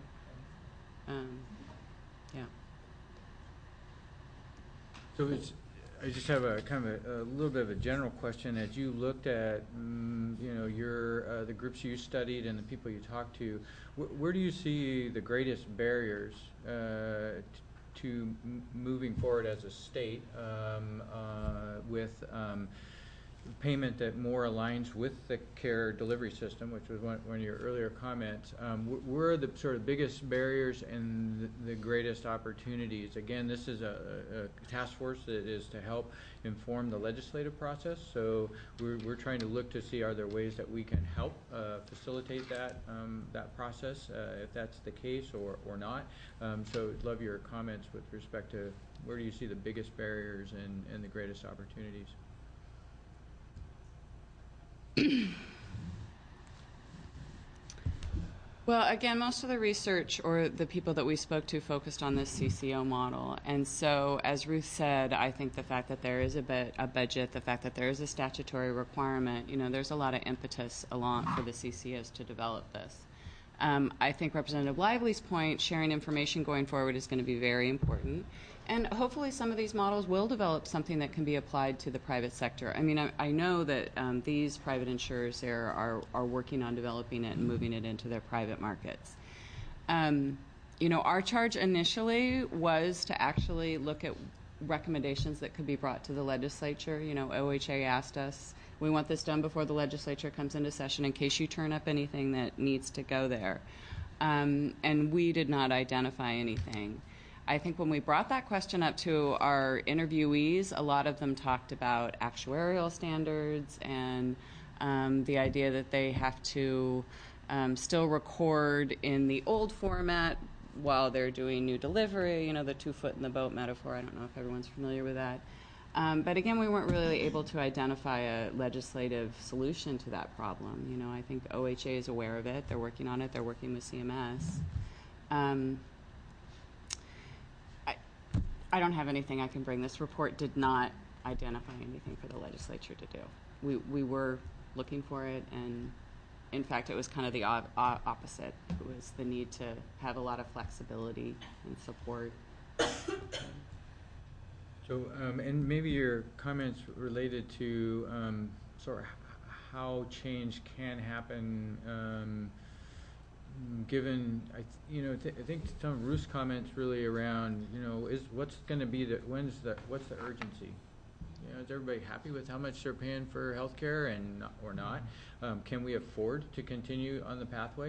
Speaker 4: Um, yeah.
Speaker 1: So it's, I just have a kind of a, a little bit of a general question. As you looked at, mm, you know, your uh, the groups you studied and the people you talked to, wh- where do you see the greatest barriers uh, t- to m- moving forward as a state um, uh, with um, payment that more aligns with the care delivery system, which was one, one of your earlier comments? Um, wh- where are the sort of biggest barriers and the, the greatest opportunities? Again, this is a, a task force that is to help inform the legislative process, so we're, we're trying to look to see are there ways that we can help uh, facilitate that um, that process, uh, if that's the case or, or not. Um, so I'd love your comments with respect to where do you see the biggest barriers and, and the greatest opportunities?
Speaker 4: Well, again, most of the research or the people that we spoke to focused on this C C O model. And so, as Ruth said, I think the fact that there is a, bu- a budget, the fact that there is a statutory requirement, you know, there's a lot of impetus along for the C C Os to develop this. Um, I think Representative Lively's point, sharing information going forward, is going to be very important. And hopefully some of these models will develop something that can be applied to the private sector. I mean, I, I know that um, these private insurers there are, are working on developing it and moving it into their private markets. Um, you know, our charge initially was to actually look at recommendations that could be brought to the legislature. You know, O H A asked us, we want this done before the legislature comes into session in case you turn up anything that needs to go there. Um, and we did not identify anything. I think when we brought that question up to our interviewees, a lot of them talked about actuarial standards and um, the idea that they have to um, still record in the old format while they're doing new delivery, you know, the two foot in the boat metaphor. I don't know if everyone's familiar with that. Um, but again, we weren't really able to identify a legislative solution to that problem. You know, I think O H A is aware of it. They're working on it. They're working with C M S. Um, I, I don't have anything I can bring. This report did not identify anything for the legislature to do. We, we were looking for it, and in fact, it was kind of the o- o- opposite. It was the need to have a lot of flexibility and support.
Speaker 1: So, um, and maybe your comments related to um, sort of h- how change can happen, um, given, I, th- you know, th- I think some of Ruth's comments really around, you know, is what's going to be the, when's the, what's the urgency? You know, is everybody happy with how much they're paying for health care and not, or not? Um, can we afford to continue on the pathway?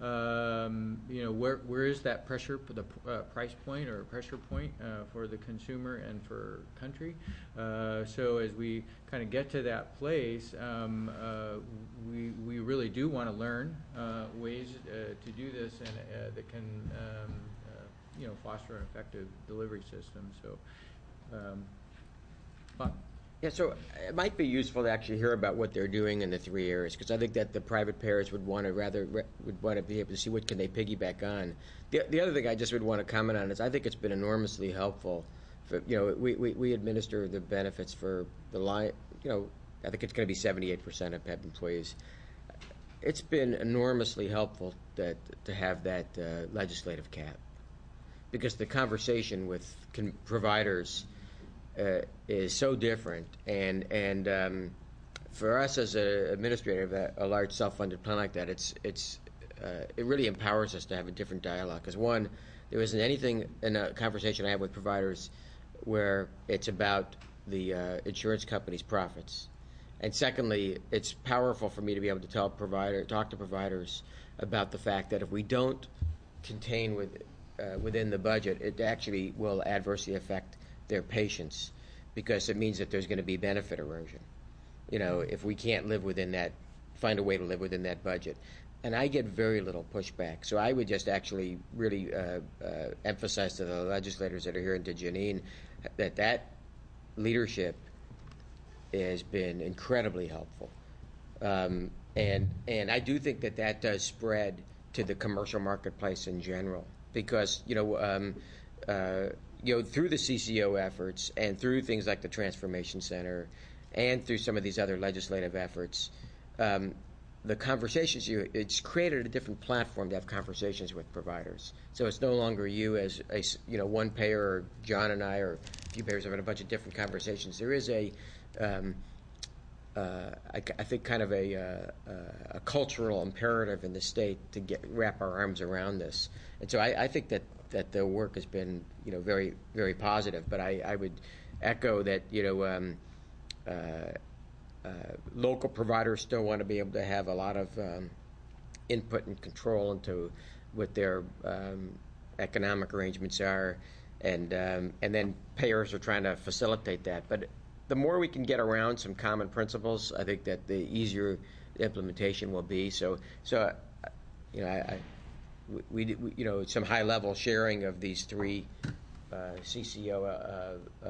Speaker 1: Um, you know, where where is that pressure, the uh, price point or pressure point uh, for the consumer and for country? Uh, so as we kind of get to that place, um, uh, we we really do want to learn uh, ways uh, to do this and uh, that can um, uh, you know foster an effective delivery system. So. Um, Bob?
Speaker 5: Yeah, so it might be useful to actually hear about what they're doing in the three areas, because I think that the private payers would want to rather would want to be able to see what can they piggyback on. The the other thing I just would want to comment on is I think it's been enormously helpful. For, you know, we, we, we administer the benefits for the line. You know, I think it's going to be seventy-eight percent of P E P employees. It's been enormously helpful that to have that uh, legislative cap, because the conversation with con- providers. Uh, is so different, and and um, for us as an administrator of a, a large self-funded plan like that, it's it's uh, it really empowers us to have a different dialogue. Because one, there isn't anything in a conversation I have with providers where it's about the uh, insurance company's profits, and secondly, it's powerful for me to be able to tell provider talk to providers about the fact that if we don't contain with uh, within the budget, it actually will adversely affect their patients, because it means that there's going to be benefit erosion. You know, if we can't live within that, find a way to live within that budget. And I get very little pushback. So I would just actually really uh, uh, emphasize to the legislators that are here and to Janine that that leadership has been incredibly helpful. Um, and, and I do think that that does spread to the commercial marketplace in general, because, you know, um, uh, you know, through the C C O efforts and through things like the Transformation Center and through some of these other legislative efforts, um, the conversations, you, it's created a different platform to have conversations with providers. So it's no longer you as a, you know, one payer, or John and I, or a few payers having a bunch of different conversations. There is a, um, uh, I, I think, kind of a, uh, uh, a cultural imperative in the state to get wrap our arms around this. And so I, I think that that the work has been, you know, very, very positive. But I, I would echo that, you know, um, uh, uh, local providers still want to be able to have a lot of um, input and control into what their um, economic arrangements are, and um, and then payers are trying to facilitate that. But the more we can get around some common principles, I think that the easier the implementation will be. So, so, uh, you know, I. I We, we, you know, some high-level sharing of these three uh, C C O uh, uh,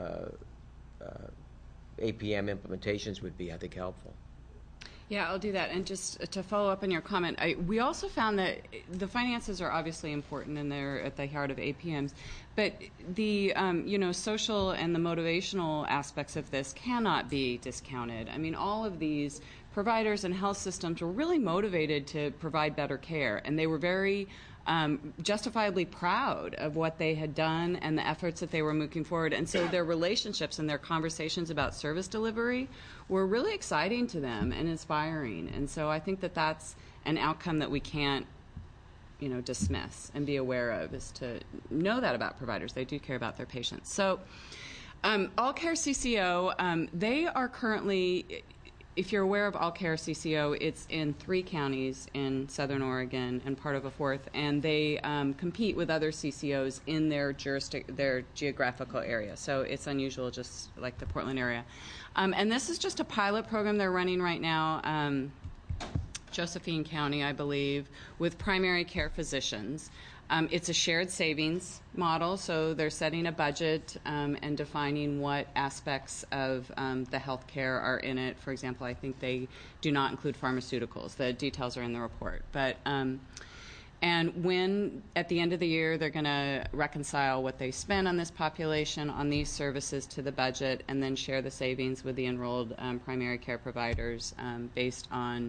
Speaker 5: uh, A P M implementations would be, I think, helpful.
Speaker 4: Yeah, I'll do that. And just to follow up on your comment, I, we also found that the finances are obviously important and they're at the heart of A P Ms, but the um, you know social and the motivational aspects of this cannot be discounted. I mean, all of these providers and health systems were really motivated to provide better care, and they were very um, justifiably proud of what they had done and the efforts that they were moving forward. And so their relationships and their conversations about service delivery were really exciting to them and inspiring. And so I think that that's an outcome that we can't, you know, dismiss and be aware of, is to know that about providers. They do care about their patients. So um, All Care C C O, um, they are currently... If you're aware of All Care C C O, it's in three counties in Southern Oregon and part of a fourth, and they um, compete with other C C Os in their jurisdic- their geographical area. So it's unusual, just like the Portland area. Um, and this is just a pilot program they're running right now, um, Josephine County, I believe, with primary care physicians. Um, it's a shared savings model, so they're setting a budget um, and defining what aspects of um, the health care are in it. For example, I think they do not include pharmaceuticals. The details are in the report. But um, and when, at the end of the year, they're going to reconcile what they spend on this population, on these services, to the budget, and then share the savings with the enrolled um, primary care providers um, based on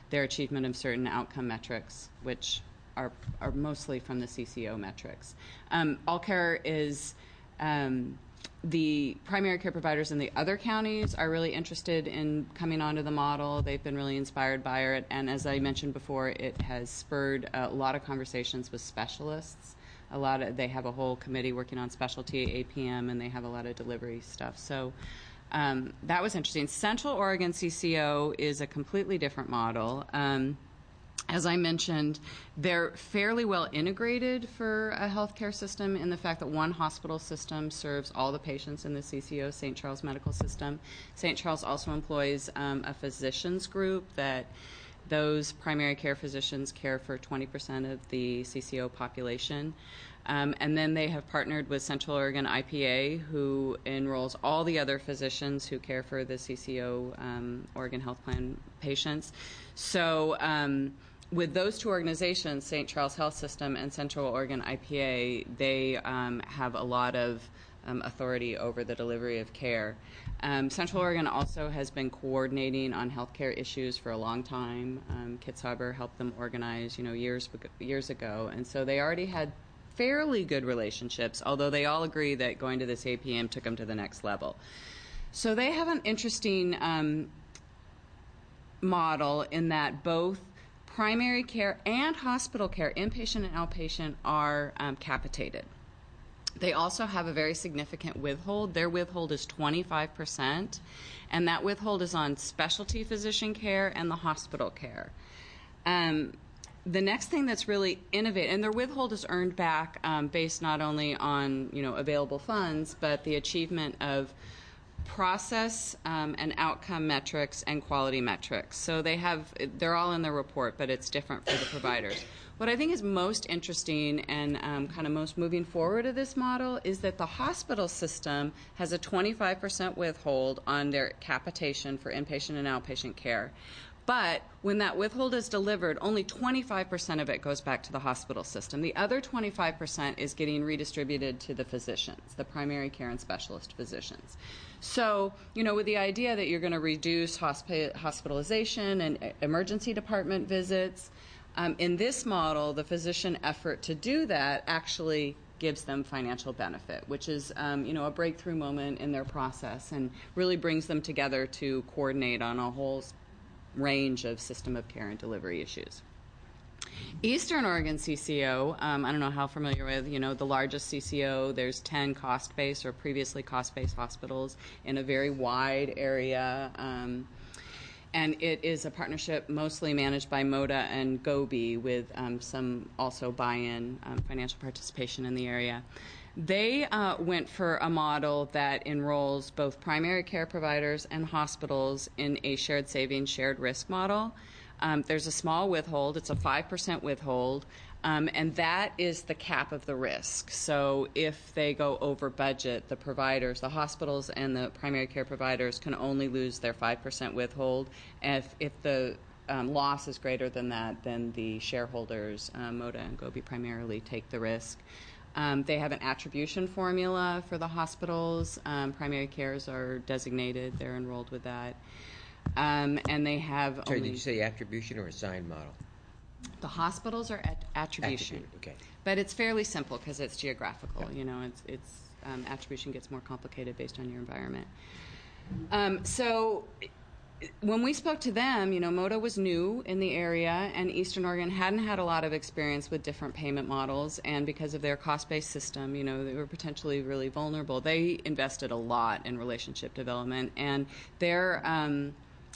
Speaker 4: their achievement of certain outcome metrics, which are, are mostly from the C C O metrics. Um, AllCare is, um, the primary care providers in the other counties are really interested in coming onto the model. They've been really inspired by it, and as I mentioned before, it has spurred a lot of conversations with specialists. A lot of, they have a whole committee working on specialty A P M, and they have a lot of delivery stuff. So um, that was interesting. Central Oregon C C O is a completely different model. Um, As I mentioned, they're fairly well integrated for a healthcare system in the fact that one hospital system serves all the patients in the C C O, Saint Charles Medical System. Saint Charles also employs um, a physicians group that those primary care physicians care for twenty percent of the C C O population. Um, and then they have partnered with Central Oregon I P A, who enrolls all the other physicians who care for the C C O um, Oregon Health Plan patients. So um, with those two organizations, Saint Charles Health System and Central Oregon I P A, they um, have a lot of um, authority over the delivery of care. Um, Central Oregon also has been coordinating on healthcare issues for a long time. Um, Kitzhaber helped them organize, you know, years years ago, and so they already had fairly good relationships, although they all agree that going to this A P M took them to the next level. So they have an interesting um, model in that both primary care and hospital care, inpatient and outpatient, are um, capitated. They also have a very significant withhold. Their withhold is twenty-five percent, and that withhold is on specialty physician care and the hospital care. Um, the next thing that's really innovative, and their withhold is earned back um, based not only on, you know, available funds, but the achievement of process um, and outcome metrics and quality metrics. So they have, they're all in the report, but it's different for the providers. What I think is most interesting and um, kind of most moving forward of this model is that the hospital system has a twenty-five percent withhold on their capitation for inpatient and outpatient care. But when that withhold is delivered, only twenty-five percent of it goes back to the hospital system. The other twenty-five percent is getting redistributed to the physicians, the primary care and specialist physicians. So, you know, with the idea that you're going to reduce hospi- hospitalization and emergency department visits, um, in this model, the physician effort to do that actually gives them financial benefit, which is, um, you know, a breakthrough moment in their process and really brings them together to coordinate on a whole range of system of care and delivery issues. Eastern Oregon C C O, um, I don't know how familiar with, you know, the largest C C O. There's ten cost-based or previously cost-based hospitals in a very wide area. Um, and it is a partnership mostly managed by MODA and GOBI with um, some also buy-in um, financial participation in the area. They uh, went for a model that enrolls both primary care providers and hospitals in a shared savings, shared risk model. Um, there's a small withhold. It's a five percent withhold, um, and that is the cap of the risk. So if they go over budget, the providers, the hospitals and the primary care providers can only lose their five percent withhold. If, if the um, loss is greater than that, then the shareholders, uh, MODA and GOBI primarily, take the risk. Um, they have an attribution formula for the hospitals. Um, primary cares are designated. They're enrolled with that. Um, and they have
Speaker 5: Sorry,
Speaker 4: only...
Speaker 5: did you say attribution or assigned model?
Speaker 4: The hospitals are at attribution.
Speaker 5: Attribute, okay.
Speaker 4: But it's fairly simple because it's geographical. Yeah. You know, it's, it's um, attribution gets more complicated based on your environment. Um, so... When we spoke to them, you know, MODA was new in the area, and Eastern Oregon hadn't had a lot of experience with different payment models, and because of their cost-based system, you know, they were potentially really vulnerable. They invested a lot in relationship development, and their um,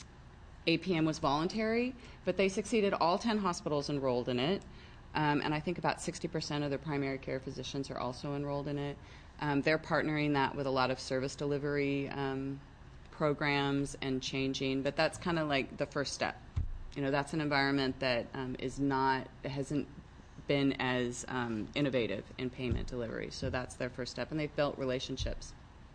Speaker 4: A P M was voluntary, but they succeeded. All ten hospitals enrolled in it, um, and I think about sixty percent of their primary care physicians are also enrolled in it. Um, they're partnering that with a lot of service delivery um programs and changing, but that's kind of like the first step. You know, that's an environment that um, is not, hasn't been as um, innovative in payment delivery, so that's their first step, and they've built relationships.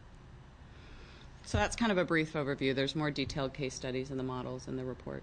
Speaker 4: So that's kind of a brief overview. There's more detailed case studies in the models in the report.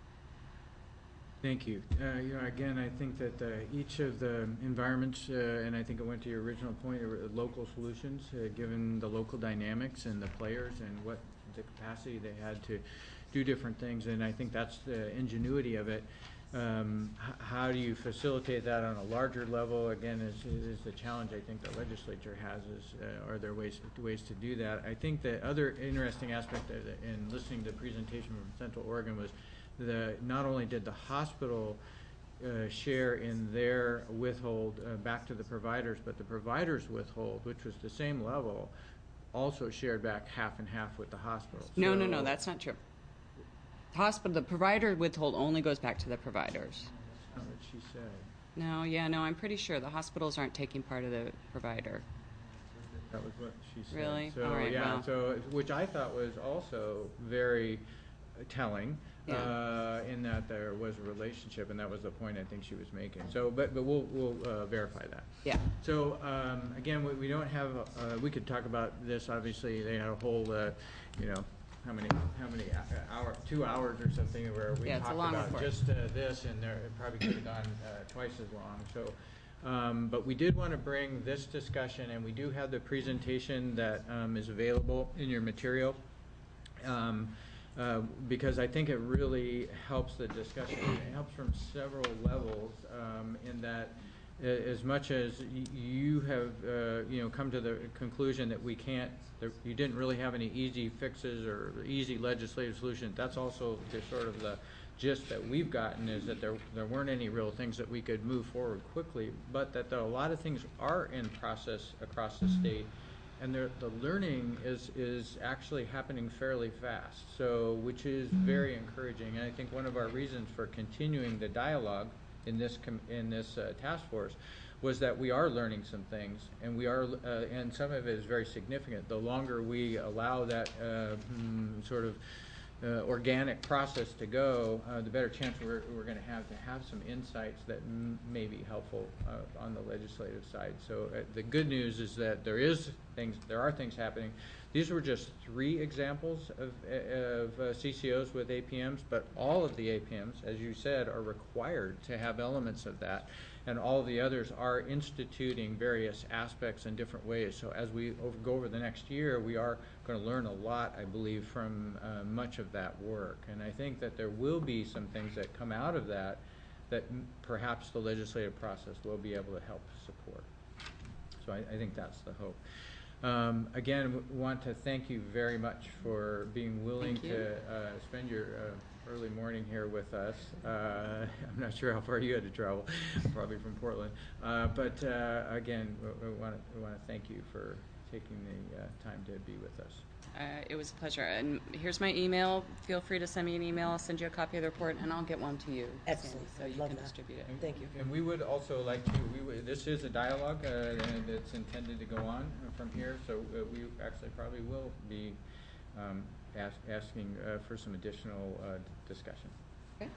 Speaker 1: Thank you. Uh, you know, again, I think that uh, each of the environments, uh, and I think it went to your original point, are local solutions, uh, given the local dynamics and the players and what the capacity they had to do different things, and I think that's the ingenuity of it. Um, h- how do you facilitate that on a larger level? Again, is, is the challenge I think the legislature has, is uh, are there ways ways to do that? I think the other interesting aspect of the, in listening to the presentation from Central Oregon was the not only did the hospital uh, share in their withhold uh, back to the providers, but the providers withhold, which was the same level, also shared back half and half with the hospital.
Speaker 4: No, no,
Speaker 1: So-
Speaker 4: no, that's not true. Hospital, the provider withhold only goes back to the providers.
Speaker 1: That's not what she said.
Speaker 4: No, yeah, no, I'm pretty sure the hospitals aren't taking part of the provider.
Speaker 1: That was what she said.
Speaker 4: Really?
Speaker 1: So,
Speaker 4: All right,
Speaker 1: yeah,
Speaker 4: well.
Speaker 1: so, which I thought was also very uh, telling,
Speaker 4: Yeah.
Speaker 1: uh, in that there was a relationship, and that was the point I think she was making. So, but, but we'll, we'll, uh, verify that.
Speaker 4: Yeah.
Speaker 1: So, um, again, we, we don't have, uh, we could talk about this, obviously, they had a whole, uh, you know, how many, how many uh, hour, two hours or something where we
Speaker 4: Yeah, it's a
Speaker 1: talked
Speaker 4: long
Speaker 1: about
Speaker 4: report.
Speaker 1: just, uh, this, and there, it probably could have gone, uh, twice as long, so. Um, but we did want to bring this discussion, and we do have the presentation that, um, is available in your material. Um, uh, because I think it really helps the discussion. It helps from several levels, um, in that a- as much as y- you have, uh, you know, come to the conclusion that we can't, that you didn't really have any easy fixes or easy legislative solutions, that's also the sort of the gist that we've gotten, is that there, there weren't any real things that we could move forward quickly, but that there, a lot of things are in process across the state. And the, the learning is, is actually happening fairly fast, so, which is very encouraging. And I think one of our reasons for continuing the dialogue in this, com in this uh, task force was that we are learning some things, and we are, uh, and some of it is very significant. The longer we allow that uh, mm, sort of uh, organic process to go, uh, the better chance we're, we're going to have to have some insights that m may be helpful uh, on the legislative side. So uh, the good news is that there is things, there are things happening. These were just three examples of, of uh, C C Os with A P Ms, but all of the A P Ms, as you said, are required to have elements of that. And all of the others are instituting various aspects in different ways. So as we over, go over the next year, we are going to learn a lot, I believe, from uh, much of that work. And I think that there will be some things that come out of that that m perhaps the legislative process will be able to help support. So I, I think that's the hope. Um, again, w want to thank you very much for being willing
Speaker 4: Thank you.
Speaker 1: to uh, spend your uh, early morning here with us. Uh, I'm not sure how far you had to travel, probably from Portland. Uh, but uh, again, we want to we want to thank you for taking the uh, time to be with us.
Speaker 4: Uh, it was a pleasure. And here's my email. Feel free to send me an email. I'll send you a copy of the report, and I'll get one to you.
Speaker 8: Excellent.
Speaker 4: So you
Speaker 8: Love
Speaker 4: can
Speaker 8: that.
Speaker 4: distribute it.
Speaker 1: And-
Speaker 8: Thank you.
Speaker 1: And we would also like to, we would, this is a dialogue, uh, and it's intended to go on from here, so uh, we actually probably will be um, ask, asking uh, for some additional uh, discussion.
Speaker 4: Okay.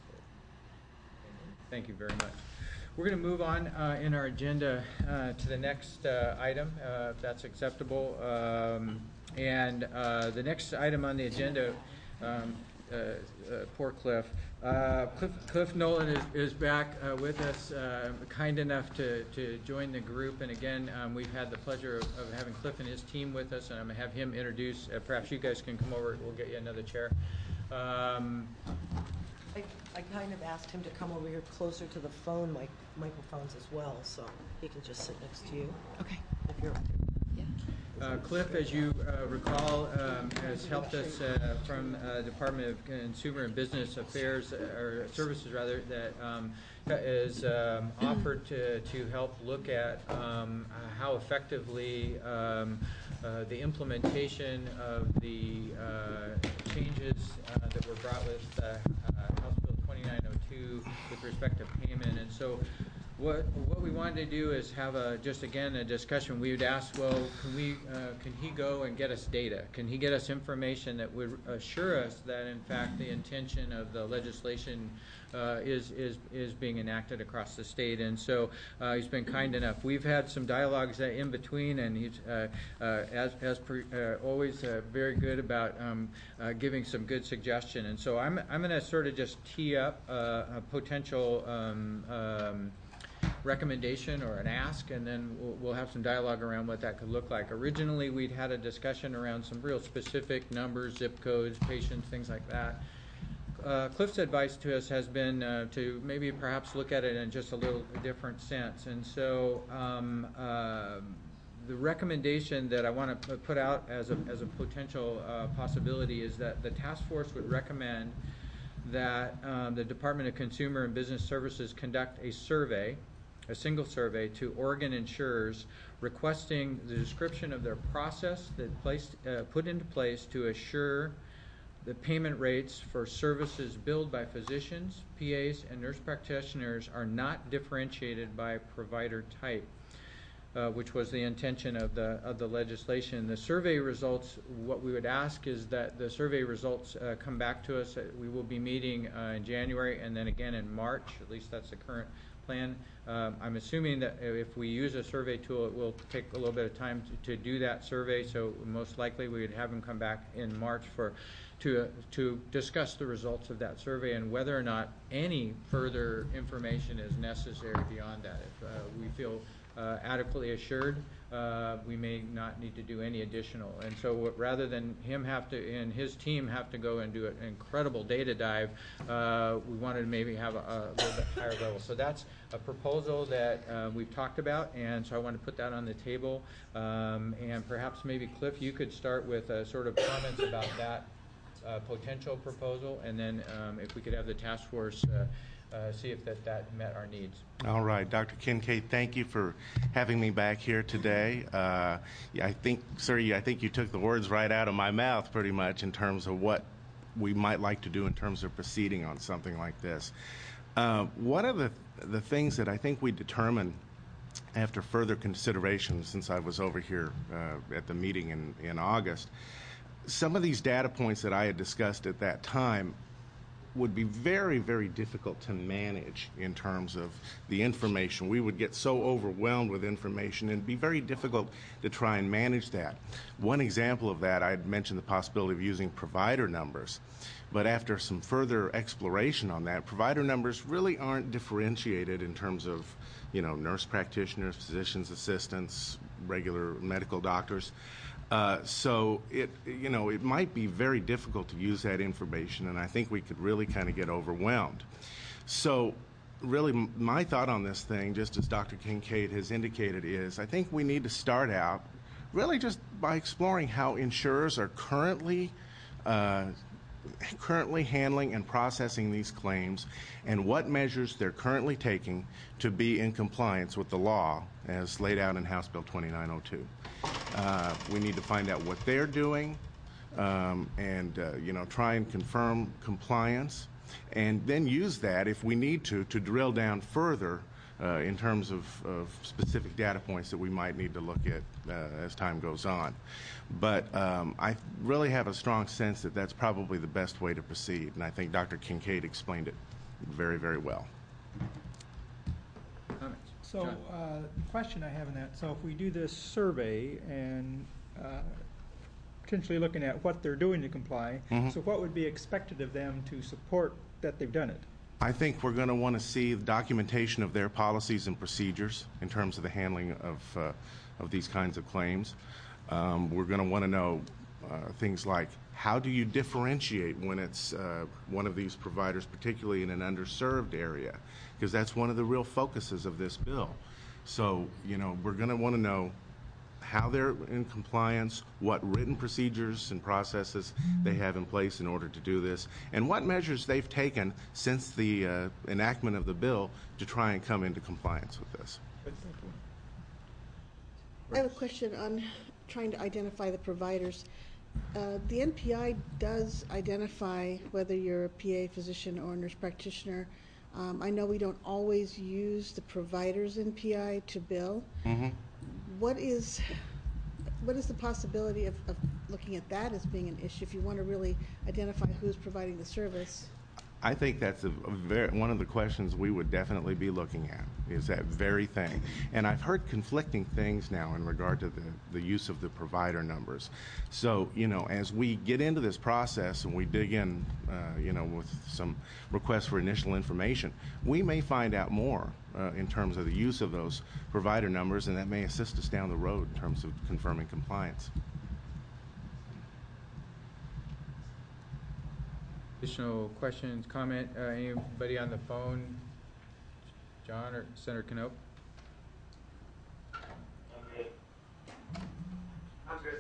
Speaker 1: Thank you very much. We're going to move on uh, in our agenda uh, to the next uh, item, uh, if that's acceptable. Um, and uh, the next item on the agenda, um, uh, uh, poor Cliff. Uh, Cliff, Cliff Nolan is, is back uh, with us, uh, kind enough to, to join the group. And again, um, we've had the pleasure of, of having Cliff and his team with us, and I'm going to have him introduce. Uh, perhaps you guys can come over. We'll get you another chair. Um,
Speaker 8: I, I kind of asked him to come over here closer to the phone mic microphones as well, so he can just sit next to you
Speaker 4: Okay.
Speaker 8: if you're.
Speaker 4: Yeah.
Speaker 1: Uh, Cliff, as you uh, recall, um, has helped us uh, from uh, Department of Consumer and Business Affairs, uh, or Services rather, that um, is um, offered to, to help look at um, how effectively um, uh, the implementation of the uh, changes uh, that were brought with uh, uh, House Bill twenty-nine oh two with respect to payment. And so What, what we wanted to do is have a, just again, a discussion. We would ask, well, can we, uh, can he go and get us data? Can he get us information that would assure us that in fact the intention of the legislation uh, is, is, is being enacted across the state? And so uh, he's been kind enough. We've had some dialogues in between, and he's, uh, uh, as, as per, uh, always, uh, very good about um, uh, giving some good suggestion. And so I'm, I'm going to sort of just tee up uh, a potential um, um, recommendation or an ask, and then we'll, we'll have some dialogue around what that could look like. Originally, we'd had a discussion around some real specific numbers, zip codes, patients, things like that. Uh, Cliff's advice to us has been uh, to maybe perhaps look at it in just a little different sense. And so um, uh, the recommendation that I want to put out as a, as a potential uh, possibility is that the task force would recommend that um, the Department of Consumer and Business Services conduct a survey, a single survey, to Oregon insurers requesting the description of their process that placed, uh, put into place to assure the payment rates for services billed by physicians, P As, and nurse practitioners are not differentiated by provider type, uh, which was the intention of the of the legislation. The survey results, what we would ask is that the survey results uh, come back to us. We will be meeting uh, in January and then again in March. At least that's the current plan. Um, I'm assuming that if we use a survey tool, it will take a little bit of time to, to do that survey. So most likely we would have them come back in March for to uh, to discuss the results of that survey and whether or not any further information is necessary beyond that. If uh, we feel uh, adequately assured, uh, we may not need to do any additional. And so what, rather than him have to and his team have to go and do an incredible data dive, uh, we wanted to maybe have a, a little bit higher level. So that's a proposal that uh, we've talked about, and so I want to put that on the table. Um, and perhaps maybe Cliff, you could start with uh, sort of comments about that Uh, potential proposal, and then um, if we could have the task force uh, uh, see if that, that met our needs.
Speaker 9: All right, Doctor Kincaid, thank you for having me back here today. Uh, yeah, I think, sir, I think you took the words right out of my mouth pretty much in terms of what we might like to do in terms of proceeding on something like this. Uh, one of the, the things that I think we determined after further consideration, since I was over here uh, at the meeting in, in August, some of these data points that I had discussed at that time would be very, very difficult to manage in terms of the information. We would get so overwhelmed with information, and it'd be very difficult to try and manage that. One example of that, I had mentioned the possibility of using provider numbers, but after some further exploration on that, provider numbers really aren't differentiated in terms of, you know, nurse practitioners, physicians assistants, regular medical doctors. Uh, so it, you know, it might be very difficult to use that information, and I think we could really kind of get overwhelmed. So really m my thought on this thing, just as Doctor Kincaid has indicated, is I think we need to start out really just by exploring how insurers are currently uh, currently handling and processing these claims and what measures they're currently taking to be in compliance with the law as laid out in House Bill twenty-nine oh two. Uh, we need to find out what they're doing um, and, uh, you know, try and confirm compliance, and then use that, if we need to, to drill down further uh, in terms of, of specific data points that we might need to look at uh, as time goes on. But um, I really have a strong sense that that's probably the best way to proceed, and I think Doctor Kincaid explained it very, very well.
Speaker 7: So, uh, the question I have in that, so if we do this survey and uh, potentially looking at what they're doing to comply, mm-hmm. so what would be expected of them to support that they've done it?
Speaker 9: I think we're going to want to see the documentation of their policies and procedures in terms of the handling of, uh, of these kinds of claims. Um, we're going to want to know uh, things like, how do you differentiate when it's uh, one of these providers, particularly in an underserved area? Because that's one of the real focuses of this bill. So, you know, we're going to want to know how they're in compliance, what written procedures and processes they have in place in order to do this, and what measures they've taken since the uh, enactment of the bill to try and come into compliance with this.
Speaker 10: I have a question on trying to identify the providers. Uh, the N P I does identify whether you're a P A, physician, or nurse practitioner. Um, I know we don't always use the provider's N P I to bill. Mm-hmm. What is what is the possibility of, of looking at that as being an issue if you want to really identify who's providing the service?
Speaker 9: I think that's a, a very, one of the questions we would definitely be looking at, is that very thing. And I've heard conflicting things now in regard to the, the use of the provider numbers. So, you know, as we get into this process and we dig in, uh, you know, with some requests for initial information, we may find out more uh, in terms of the use of those provider numbers, and that may assist us down the road in terms of confirming compliance.
Speaker 1: Additional questions, comment, uh, anybody on the phone? John or Senator Canope?
Speaker 2: I'm good. I'm good.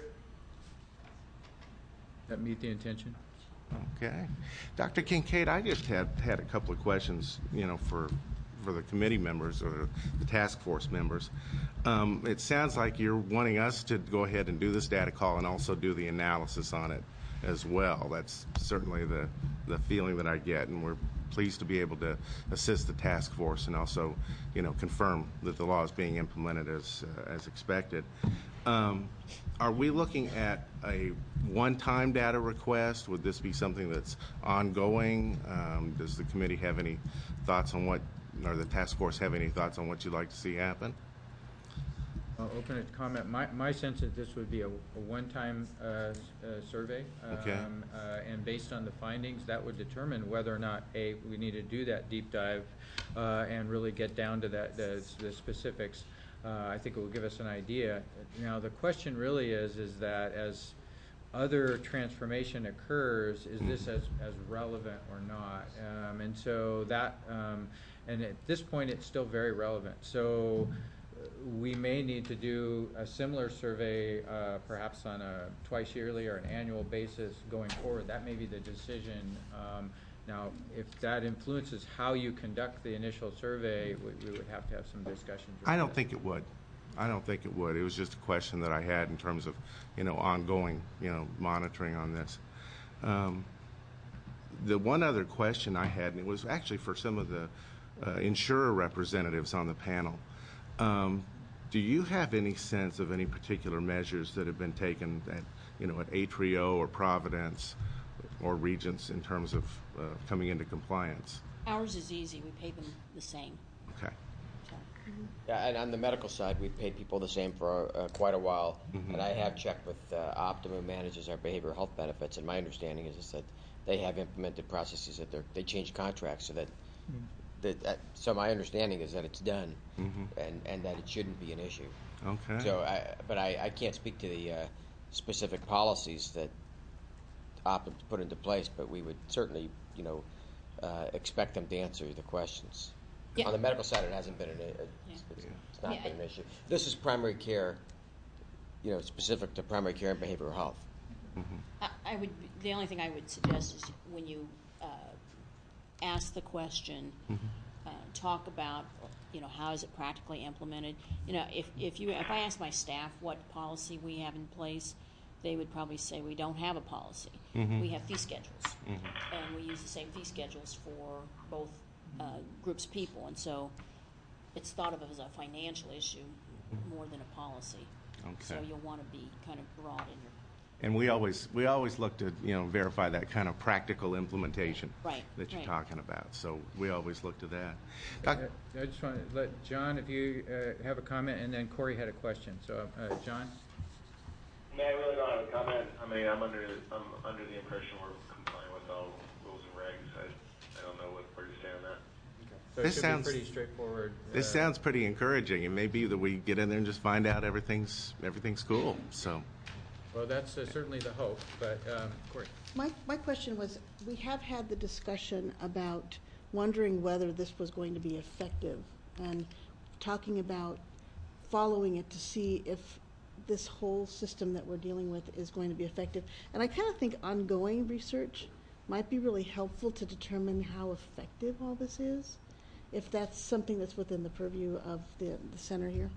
Speaker 1: That meet the intention?
Speaker 9: Okay. Doctor Kincaid, I just had, had a couple of questions, you know, for, for the committee members or the task force members. Um, it sounds like you're wanting us to go ahead and do this data call and also do the analysis on it as well. That's certainly the, the feeling that I get, and we're pleased to be able to assist the task force and also, you know, confirm that the law is being implemented as, uh, as expected. Um, are we looking at a one-time data request? Would this be something that's ongoing? Um, does the committee have any thoughts on what, or the task force have any thoughts on what you'd like to see happen?
Speaker 1: I'll open it to comment. My, my sense is this would be a, a one-time uh, uh, survey.
Speaker 9: Okay.
Speaker 1: Um, uh, and based on the findings, that would determine whether or not, A, we need to do that deep dive uh, and really get down to that, the, the specifics. Uh, I think it will give us an idea. Now, the question really is, is that as other transformation occurs, is this as, as relevant or not? Um, and so that, um, and at this point, it's still very relevant. So we may need to do a similar survey, uh, perhaps on a twice yearly or an annual basis going forward. That may be the decision. Um, now, if that influences how you conduct the initial survey, we, we would have to have some discussions.
Speaker 9: I don't think it would. I don't think it would. It was just a question that I had in terms of, you know, ongoing, you know, monitoring on this. Um, the one other question I had, and it was actually for some of the uh, insurer representatives on the panel. Um, do you have any sense of any particular measures that have been taken at, you know, at Atrio or Providence or Regents in terms of uh, coming into compliance?
Speaker 6: Ours is easy. We pay them the same.
Speaker 9: Okay.
Speaker 6: So.
Speaker 5: Yeah, and on the medical side, we've paid people the same for uh, quite a while.
Speaker 9: Mm-hmm.
Speaker 5: And I have checked with uh, Optum, who manages our behavioral health benefits, and my understanding is, is that they have implemented processes that they're, they change contracts so that, mm-hmm. that, that so my understanding is that it's done, mm-hmm. and, and that it shouldn't be an issue.
Speaker 9: Okay.
Speaker 5: So, I, but I, I can't speak to the uh, specific policies that Optum's put into place, but we would certainly, you know, uh, expect them to answer the questions.
Speaker 6: Yeah.
Speaker 5: On the medical side, it hasn't been an uh, it's,
Speaker 6: Yeah.
Speaker 5: it's not
Speaker 6: Yeah,
Speaker 5: been
Speaker 6: I-
Speaker 5: an issue. This is primary care, you know, specific to primary care and behavioral health.
Speaker 6: I, I would, the only thing I would suggest is when you uh, ask the question, uh, talk about, you know, how is it practically implemented. You know, if, if you if I ask my staff what policy we have in place, they would probably say we don't have a policy.
Speaker 9: Mm-hmm.
Speaker 6: We have fee schedules, mm-hmm. and we use the same fee schedules for both uh, groups of people, and so it's thought of as a financial issue more than a policy.
Speaker 9: Okay.
Speaker 6: So you'll want to be kind of broad in your.
Speaker 9: And we always we always look to, you know, verify that kind of practical implementation
Speaker 6: Right,
Speaker 9: that you're
Speaker 6: right.
Speaker 9: talking about. So we always look to that. Doc-
Speaker 1: Uh, I just want to let John, if you uh, have a comment, and then Corey had a question. So, uh, John?
Speaker 2: I mean, I really don't have a comment. I mean, I'm under I'm under the impression we're complying with all rules and regs. I, I don't know what, where you stand on that.
Speaker 1: So
Speaker 9: This
Speaker 1: it should
Speaker 9: sounds-
Speaker 1: be pretty straightforward.
Speaker 9: This
Speaker 1: uh,
Speaker 9: sounds pretty encouraging. It may be that we get in there and just find out everything's everything's cool. So.
Speaker 1: Well, that's uh, certainly the hope, but um, Corey?
Speaker 10: My, my question was, we have had the discussion about wondering whether this was going to be effective and talking about following it to see if this whole system that we're dealing with is going to be effective. And I kind of think ongoing research might be really helpful to determine how effective all this is, if that's something that's within the purview of the, the center here.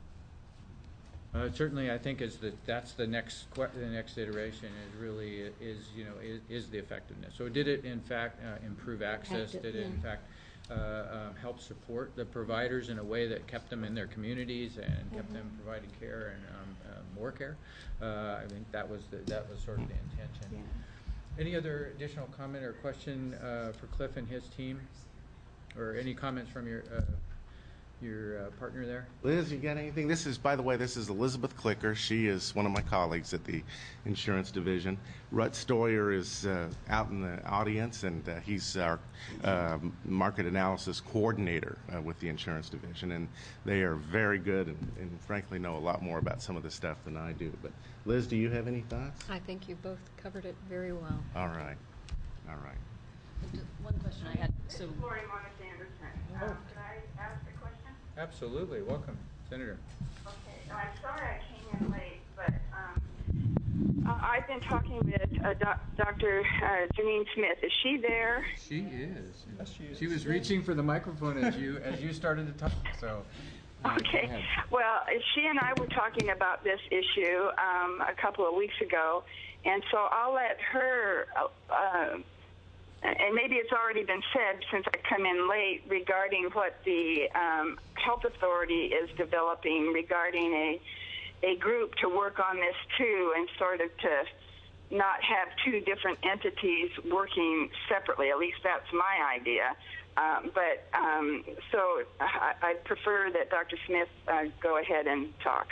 Speaker 1: Uh, certainly, I think is that that's the next que- the next iteration is really is you know is, is the effectiveness. So did it in fact uh, improve access?
Speaker 10: Active,
Speaker 1: did it in
Speaker 10: yeah.
Speaker 1: fact uh, um, help support the providers in a way that kept them in their communities and mm-hmm. kept them providing care and um, uh, more care? Uh, I think that was the, that was sort of the intention.
Speaker 10: Yeah.
Speaker 1: Any other additional comment or question uh, for Cliff and his team? Or any comments from your uh, your uh, partner there?
Speaker 9: Liz, you got anything? This is, by the way, this is Elizabeth Clicker. She is one of my colleagues at the insurance division. Rut Stoyer is uh, out in the audience, and uh, he's our uh, market analysis coordinator uh, with the insurance division. And they are very good and, and frankly know a lot more about some of this stuff than I do. But Liz, do you have any thoughts?
Speaker 11: I think you both covered it very well.
Speaker 9: All right. All right.
Speaker 3: One question I had. So,
Speaker 12: Lori Monis Anderson. Um, could I ask a question?
Speaker 1: Absolutely. Welcome, Senator.
Speaker 12: Okay. I'm sorry I came in late, but um, uh, I've been talking with uh, doc, Doctor Uh, Janine Smith. Is she there?
Speaker 1: She is.
Speaker 7: Yes, she is.
Speaker 1: She was reaching for the microphone as you as you started to talk. So. uh, go
Speaker 12: Okay.
Speaker 1: ahead.
Speaker 12: Well, she and I were talking about this issue um, a couple of weeks ago, and so I'll let her. Uh, And maybe it's already been said since I come in late regarding what the um, health authority is developing regarding a a group to work on this too, and sort of to not have two different entities working separately. At least that's my idea. Um, but um, so I, I prefer that Doctor Smith uh, go ahead and talk.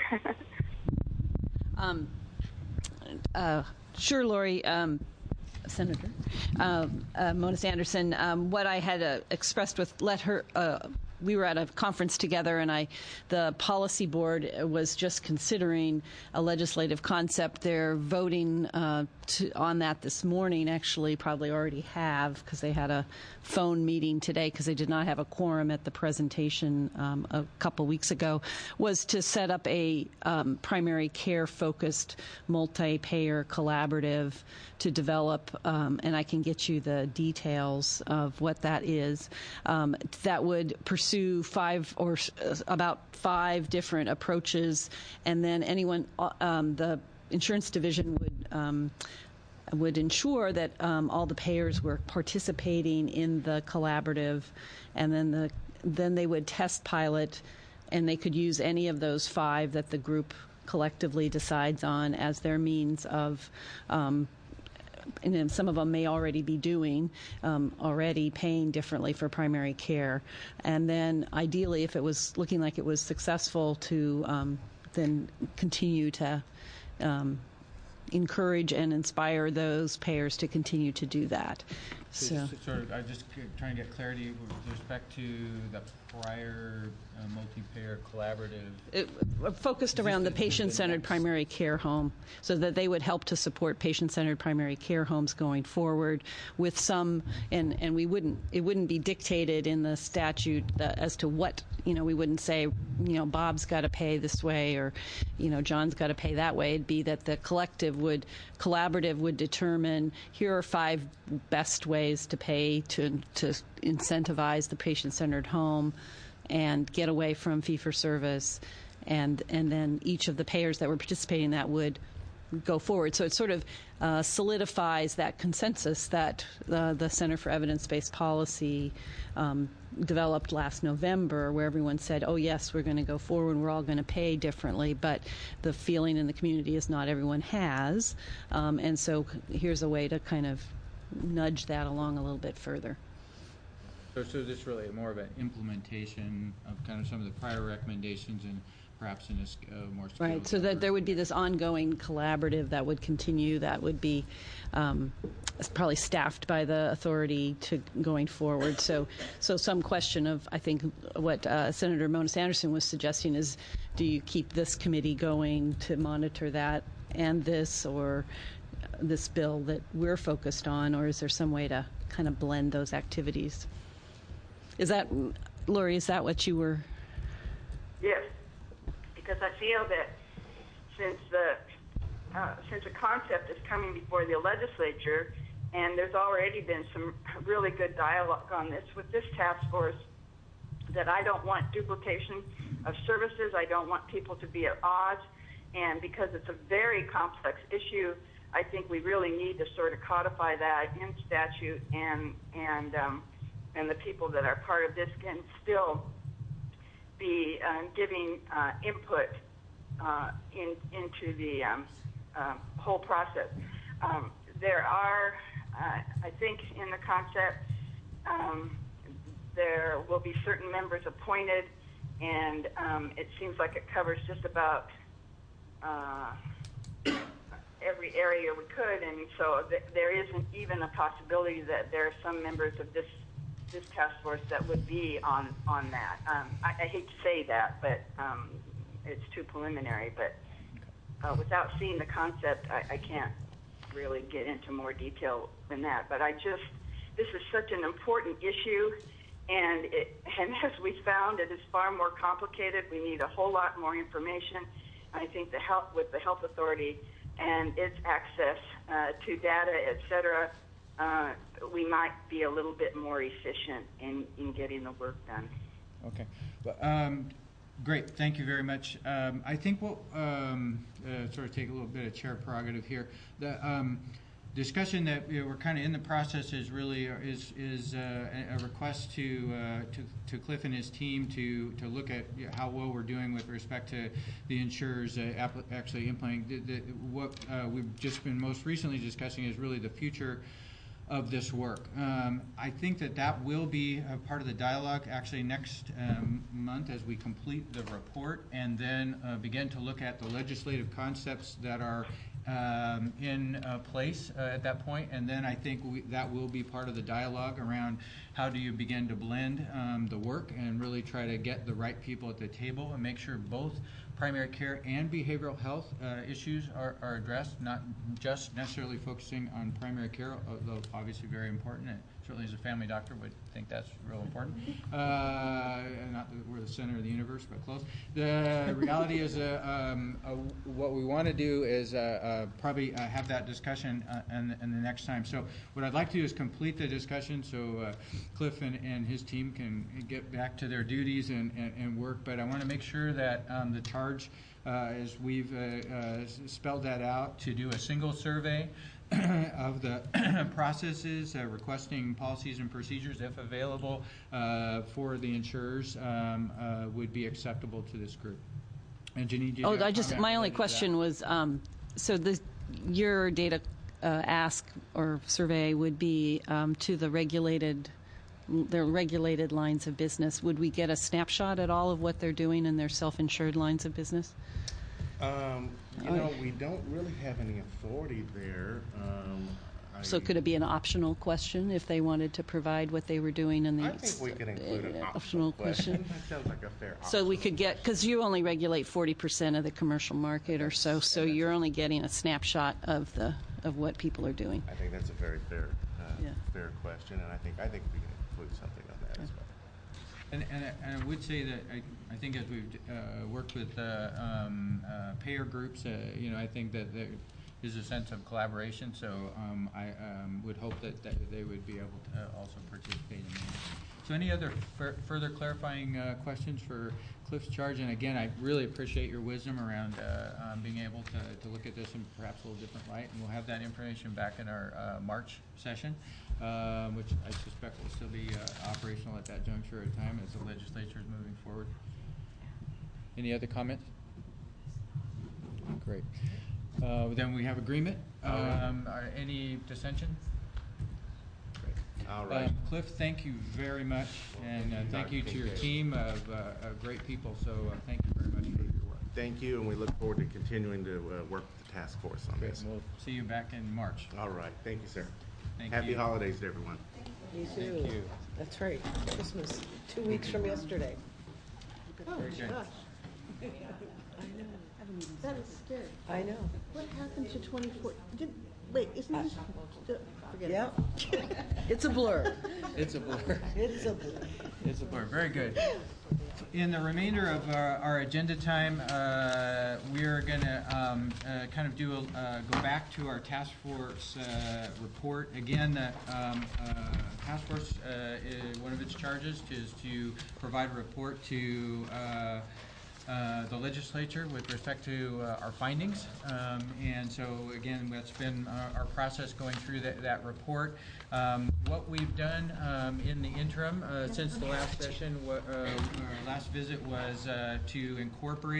Speaker 3: um, uh, sure, Lori. Um, Senator uh, uh, Monis Anderson, um, what I had uh, expressed with let her. Uh, we were at a conference together, and I, the policy board was just considering a legislative concept. They're voting uh, to, on that this morning. Actually, probably already have, because they had a phone meeting today because they did not have a quorum at the presentation um, a couple weeks ago. Was to set up a um, primary care focused multi-payer collaborative to develop, um, and I can get you the details of what that is. Um, that would pursue five or uh, about five different approaches, and then anyone, uh, um, the insurance division would um, would ensure that um, all the payers were participating in the collaborative, and then the then they would test pilot, and they could use any of those five that the group collectively decides on as their means of. Um, And then some of them may already be doing, um, already paying differently for primary care. And then ideally, if it was looking like it was successful, to um, then continue to um, encourage and inspire those payers to continue to do that.
Speaker 1: So,
Speaker 3: So,
Speaker 1: just, sort of, I just trying to get clarity with respect to the prior uh, multi-payer collaborative.
Speaker 3: it, uh, focused around the
Speaker 1: Just the-
Speaker 3: patient-centered
Speaker 1: the
Speaker 3: primary care home, so that they would help to support patient-centered primary care homes going forward with some, and, and we wouldn't, it wouldn't be dictated in the statute uh, as to what, you know, we wouldn't say, you know, Bob's got to pay this way, or, you know, John's got to pay that way. It'd be that the collective would, collaborative would determine, here are five best ways to pay to, to incentivize the patient-centered home and get away from fee-for-service, and and then each of the payers that were participating in that would go forward. So it sort of uh, solidifies that consensus that uh, the Center for Evidence-Based Policy um, developed last November, where everyone said, oh, yes, we're going to go forward, we're all going to pay differently, but the feeling in the community is not everyone has. Um, and so here's a way to kind of nudge that along a little bit further.
Speaker 1: So, so this is really more of an implementation of kind of some of the prior recommendations, and perhaps in a s- uh, more scaled
Speaker 3: Right, so that
Speaker 1: effort.
Speaker 3: there would be this ongoing collaborative that would continue, that would be um, probably staffed by the authority to going forward. So, so some question of, I think, what uh, Senator Monis Anderson was suggesting is, do you keep this committee going to monitor that and this, or this bill that we're focused on, or is there some way to kind of blend those activities? Is that, Lori, is that what you were?
Speaker 12: Yes, because I feel that since the uh, since the concept is coming before the legislature, and there's already been some really good dialogue on this with this task force, that I don't want duplication of services. I don't want people to be at odds, and because it's a very complex issue, I think we really need to sort of codify that in statute, and and um, and the people that are part of this can still be uh, giving uh, input uh, in, into the um, uh, whole process. Um, there are, uh, I think in the concept, um, there will be certain members appointed, and um, it seems like it covers just about uh, every area we could, and so th- there isn't even a possibility that there are some members of this this task force that would be on on that. Um, I, I hate to say that, but um, it's too preliminary. But uh, without seeing the concept, I, I can't really get into more detail than that. But I just, this is such an important issue, and it, and as we found, it is far more complicated. We need a whole lot more information. I think the health with the health authority and its access uh, to data, et cetera, uh, we might be a little bit more efficient in, in getting the work done.
Speaker 1: Okay. Well, um, great. Thank you very much. Um, I think we'll um, uh, sort of take a little bit of chair prerogative here. The um, discussion that you know, we're kind of in the process is really is is uh, a request to, uh, to to Cliff and his team to to look at how well we're doing with respect to the insurers uh, actually implementing. The, the, what uh, we've just been most recently discussing is really the future of this work. Um, I think that that will be a part of the dialogue actually next um, month as we complete the report and then uh, begin to look at the legislative concepts that are um, in uh, place uh, at that point. And then I think we, that will be part of the dialogue around how do you begin to blend um, the work and really try to get the right people at the table and make sure both primary care and behavioral health uh, issues are, are addressed, not just necessarily focusing on primary care, although obviously very important. And certainly as a family doctor would think that's real important. Uh, not that we're the center of the universe, but close. The reality is uh, um, uh, what we want to do is uh, uh, probably uh, have that discussion uh, and, and the next time. So what I'd like to do is complete the discussion so uh, Cliff and, and his team can get back to their duties and, and, and work, but I want to make sure that um, the charge Uh, as we've uh, uh, spelled that out, to do a single survey of the processes, uh, requesting policies and procedures, if available, uh, for the insurers um, uh, would be acceptable to this group. And Janine, do you
Speaker 3: Oh,
Speaker 1: have a
Speaker 3: I just
Speaker 1: comment
Speaker 3: my only
Speaker 1: related to
Speaker 3: question
Speaker 1: that?
Speaker 3: was um, so the your data uh, ask or survey would be um, to the regulated. Their regulated lines of business. Would we get a snapshot at all of what they're doing in their self-insured lines of business?
Speaker 9: Um, you know, we don't really have any authority there. Um, I,
Speaker 3: So could it be an optional question if they wanted to provide what they were doing in the
Speaker 9: I think we could include an
Speaker 3: uh,
Speaker 9: optional question. That sounds like a fair
Speaker 3: So we
Speaker 9: optional
Speaker 3: could get, because you only regulate forty percent of the commercial market or so, so you're only getting a snapshot of the of what people are doing.
Speaker 9: I think that's a very fair, uh,
Speaker 3: Yeah.
Speaker 9: fair question, and I think I think we can include something on that as well.
Speaker 1: And, and, I- and I would say that I, I think as we've uh, worked with uh, um, uh, payer groups, uh, you know, I think that there is a sense of collaboration. So um, I um, would hope that, that they would be able to also participate in that. So any other fur further clarifying uh, questions for Cliff's charge? And again, I really appreciate your wisdom around uh, um, being able to, to look at this in perhaps a little different light. And we'll have that information back in our uh, March session, uh, which I suspect will still be uh, operational at that juncture at time as the legislature is moving forward. Any other comments? Great. Uh, then we have agreement. Um, are any dissension?
Speaker 9: All right.
Speaker 1: Um, Cliff, thank you very much, and uh, thank you to your team of uh, of great people. So uh, thank you very much for your work.
Speaker 9: Thank you, and we look forward to continuing to uh, work with the task force on
Speaker 1: Great.
Speaker 9: this.
Speaker 1: We'll see you back in March.
Speaker 9: All right. Thank you, sir.
Speaker 1: Thank
Speaker 9: Happy
Speaker 1: you.
Speaker 9: holidays to everyone.
Speaker 8: You too.
Speaker 1: Thank you.
Speaker 8: That's right, Christmas, two weeks from yesterday. Oh,
Speaker 1: Very good.
Speaker 8: gosh.
Speaker 10: That is scary.
Speaker 8: I know.
Speaker 10: What happened to twenty-four? Did, wait, isn't this, uh, forget it.
Speaker 8: Yeah. It's a blur.
Speaker 1: It's a blur.
Speaker 8: It's a blur.
Speaker 1: It's a blur. Very good. In the remainder of our, our agenda time, uh, we're going to um, uh, kind of do a, uh, go back to our task force uh, report. Again, the um, uh, task force, uh, is, one of its charges is to provide a report to uh, uh, the legislature with respect to uh, our findings. Um, and so, again, that's been uh, our process going through that, that report. Um, what we've done um, in the interim uh, since the last session, what, uh, our last visit was uh, to incorporate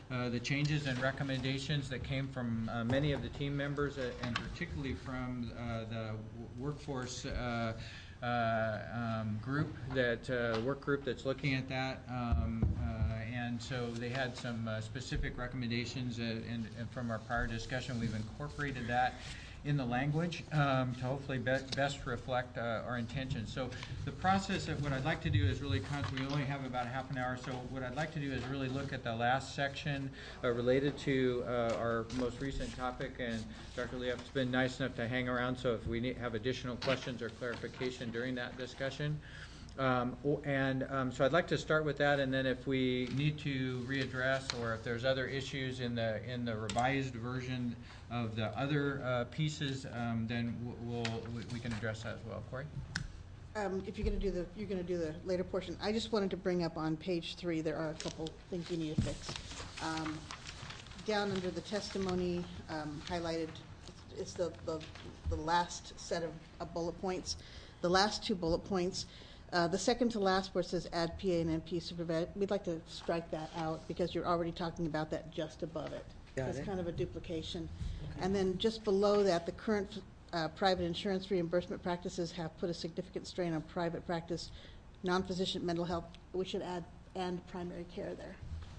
Speaker 1: uh, the changes and recommendations that came from uh, many of the team members, uh, and particularly from uh, the workforce uh, uh, um, group, that uh, work group that's looking at that. Um, uh, and so they had some uh, specific recommendations, uh, and, and from our prior discussion, we've incorporated that in the language um, to hopefully be best reflect uh, our intentions. So the process of what I'd like to do is really, con we only have about half an hour, so what I'd like to do is really look at the last section uh, related to uh, our most recent topic, and Doctor Leoff's been nice enough to hang around, so if we need, have additional questions or clarification during that discussion. Um, and um, so I'd like to start with that, and then if we need to readdress, or if there's other issues in the in the revised version of the other uh, pieces, um, then we'll we, we can address that as well. Corey?
Speaker 10: Um, if you're going to do the you're going to do the later portion, I just wanted to bring up on page three there are a couple things you need to fix. Um, down under the testimony um, highlighted, it's, it's the, the the last set of, of bullet points. The last two bullet points. Uh, the second to last where it says add P A and N P supervisor, we'd like to strike that out because you're already talking about that just above it.
Speaker 8: Got
Speaker 10: It's
Speaker 8: it.
Speaker 10: kind of a duplication. Okay. And then just below that, the current uh, private insurance reimbursement practices have put a significant strain on private practice, non-physician mental health. We should add and primary care there.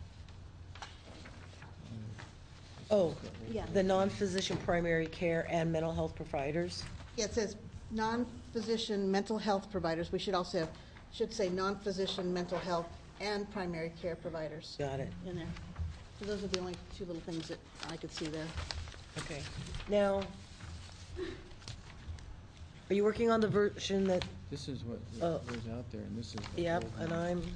Speaker 8: Oh,
Speaker 10: Yeah.
Speaker 8: the non-physician primary care and mental health providers?
Speaker 10: Yeah, it says non-physician mental health providers. We should also have, should say non-physician mental health and primary care providers.
Speaker 8: Got it.
Speaker 10: In there. So those are the only two little things that I could see there.
Speaker 8: Okay. Now, are you working on the version that,
Speaker 1: This is what
Speaker 8: Uh,
Speaker 1: goes out there, and this is the
Speaker 8: yep,
Speaker 1: old
Speaker 8: and
Speaker 1: one.
Speaker 8: I'm,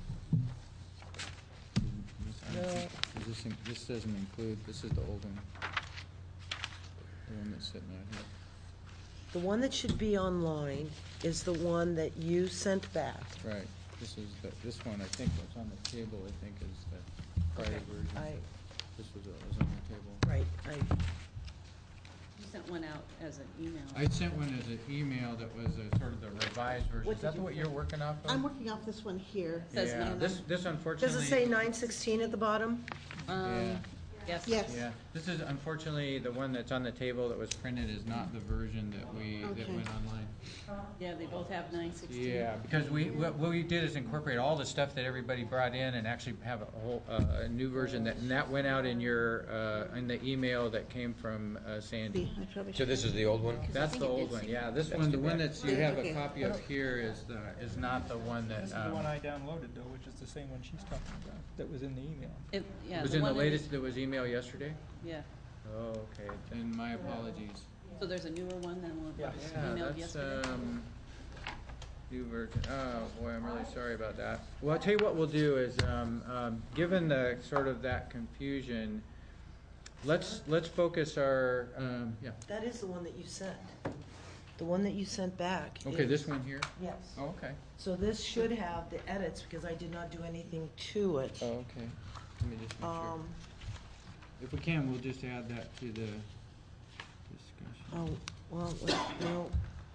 Speaker 1: This, I don't
Speaker 8: No.
Speaker 1: think- this, in- this doesn't include, this is the old one. The one that's sitting out here.
Speaker 8: the one that should be online is the one that you sent back.
Speaker 1: Right, this is, the this one, I think, what's on the table, I think, is the prior version.
Speaker 8: I,
Speaker 1: This was, what was on the table.
Speaker 8: right, I,
Speaker 3: You sent one out as an email.
Speaker 1: I sent one as an email that was a sort of the revised version.
Speaker 10: What
Speaker 1: Is that
Speaker 10: did you
Speaker 1: what you're working off of?
Speaker 10: I'm working off this one here.
Speaker 3: Says
Speaker 1: Yeah,
Speaker 3: nine.
Speaker 1: this, this unfortunately.
Speaker 8: does it say nine sixteen at the bottom?
Speaker 1: Yeah.
Speaker 3: Yes.
Speaker 10: Yes.
Speaker 1: Yeah, this is unfortunately, the one that's on the table that was printed is not the version that we, that
Speaker 10: Okay.
Speaker 1: went online.
Speaker 3: Yeah, they both have nine sixteen.
Speaker 1: Yeah, because we, what what we did is incorporate all the stuff that everybody brought in and actually have a whole, uh, a new version that, and that went out in your, uh, in the email that came from uh, Sandy.
Speaker 10: I probably
Speaker 5: So
Speaker 10: should.
Speaker 5: this is the old one?
Speaker 1: That's the old one, yeah, this one, the one that's, you have a
Speaker 10: Okay.
Speaker 1: copy of here is the, is not the one that,
Speaker 7: This is the one
Speaker 1: um,
Speaker 7: I downloaded though, which is the same one she's talking about, that was in the email.
Speaker 3: It, yeah,
Speaker 1: was
Speaker 3: the
Speaker 1: in the
Speaker 3: one that
Speaker 1: latest,
Speaker 3: is-
Speaker 1: that was emailed yesterday?
Speaker 3: Yeah.
Speaker 1: Oh, okay, then my apologies.
Speaker 3: So there's a newer one than one that was
Speaker 1: Yeah,
Speaker 3: emailed
Speaker 1: that's,
Speaker 3: yesterday?
Speaker 1: um, new version, oh, boy, I'm really sorry about that. Well, I'll tell you what we'll do is, um, um, given the sort of that confusion, let's, let's focus our, um, yeah.
Speaker 8: That is the one that you sent. The one that you sent back.
Speaker 1: Okay,
Speaker 8: is-
Speaker 1: this one here?
Speaker 8: Yes.
Speaker 1: Oh, okay.
Speaker 8: So this should have the edits because I did not do anything to it.
Speaker 1: Oh, okay. Let me just make sure.
Speaker 8: Um,
Speaker 1: If we can, we'll just add that to the discussion.
Speaker 8: oh, well, wait, no,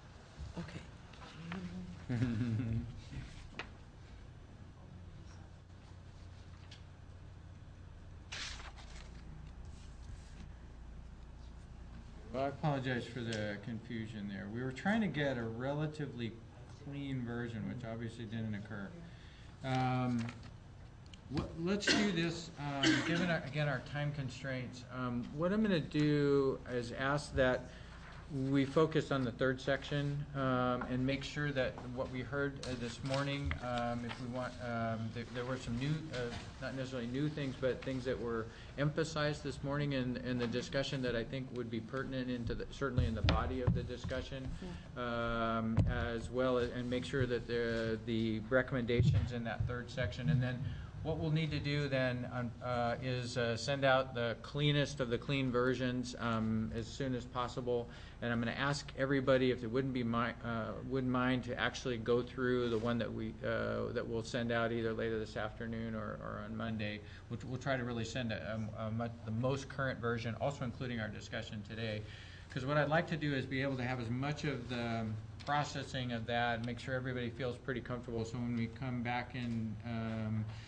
Speaker 8: okay.
Speaker 1: Well, I apologize for the confusion there. We were trying to get a relatively clean version, which obviously didn't occur. Um, what, let's do this, um, given, our, again, our time constraints. Um, what I'm going to do is ask that we focus on the third section um, and make sure that what we heard uh, this morning, um, if we want, um, there, there were some new, uh, not necessarily new things, but things that were emphasized this morning in, in the discussion that I think would be pertinent into the, certainly in the body of the discussion, um, as well as, and make sure that the, the recommendations in that third section. And then what we'll need to do then um, uh, is uh, send out the cleanest of the clean versions um, as soon as possible. And I'm going to ask everybody if they wouldn't be mi uh, wouldn't mind to actually go through the one that we uh, that we'll send out either later this afternoon or, or on Monday. We'll, we'll try to really send a, a, a much, the most current version, also including our discussion today. Because what I'd like to do is be able to have as much of the processing of that and make sure everybody feels pretty comfortable. So when we come back in um,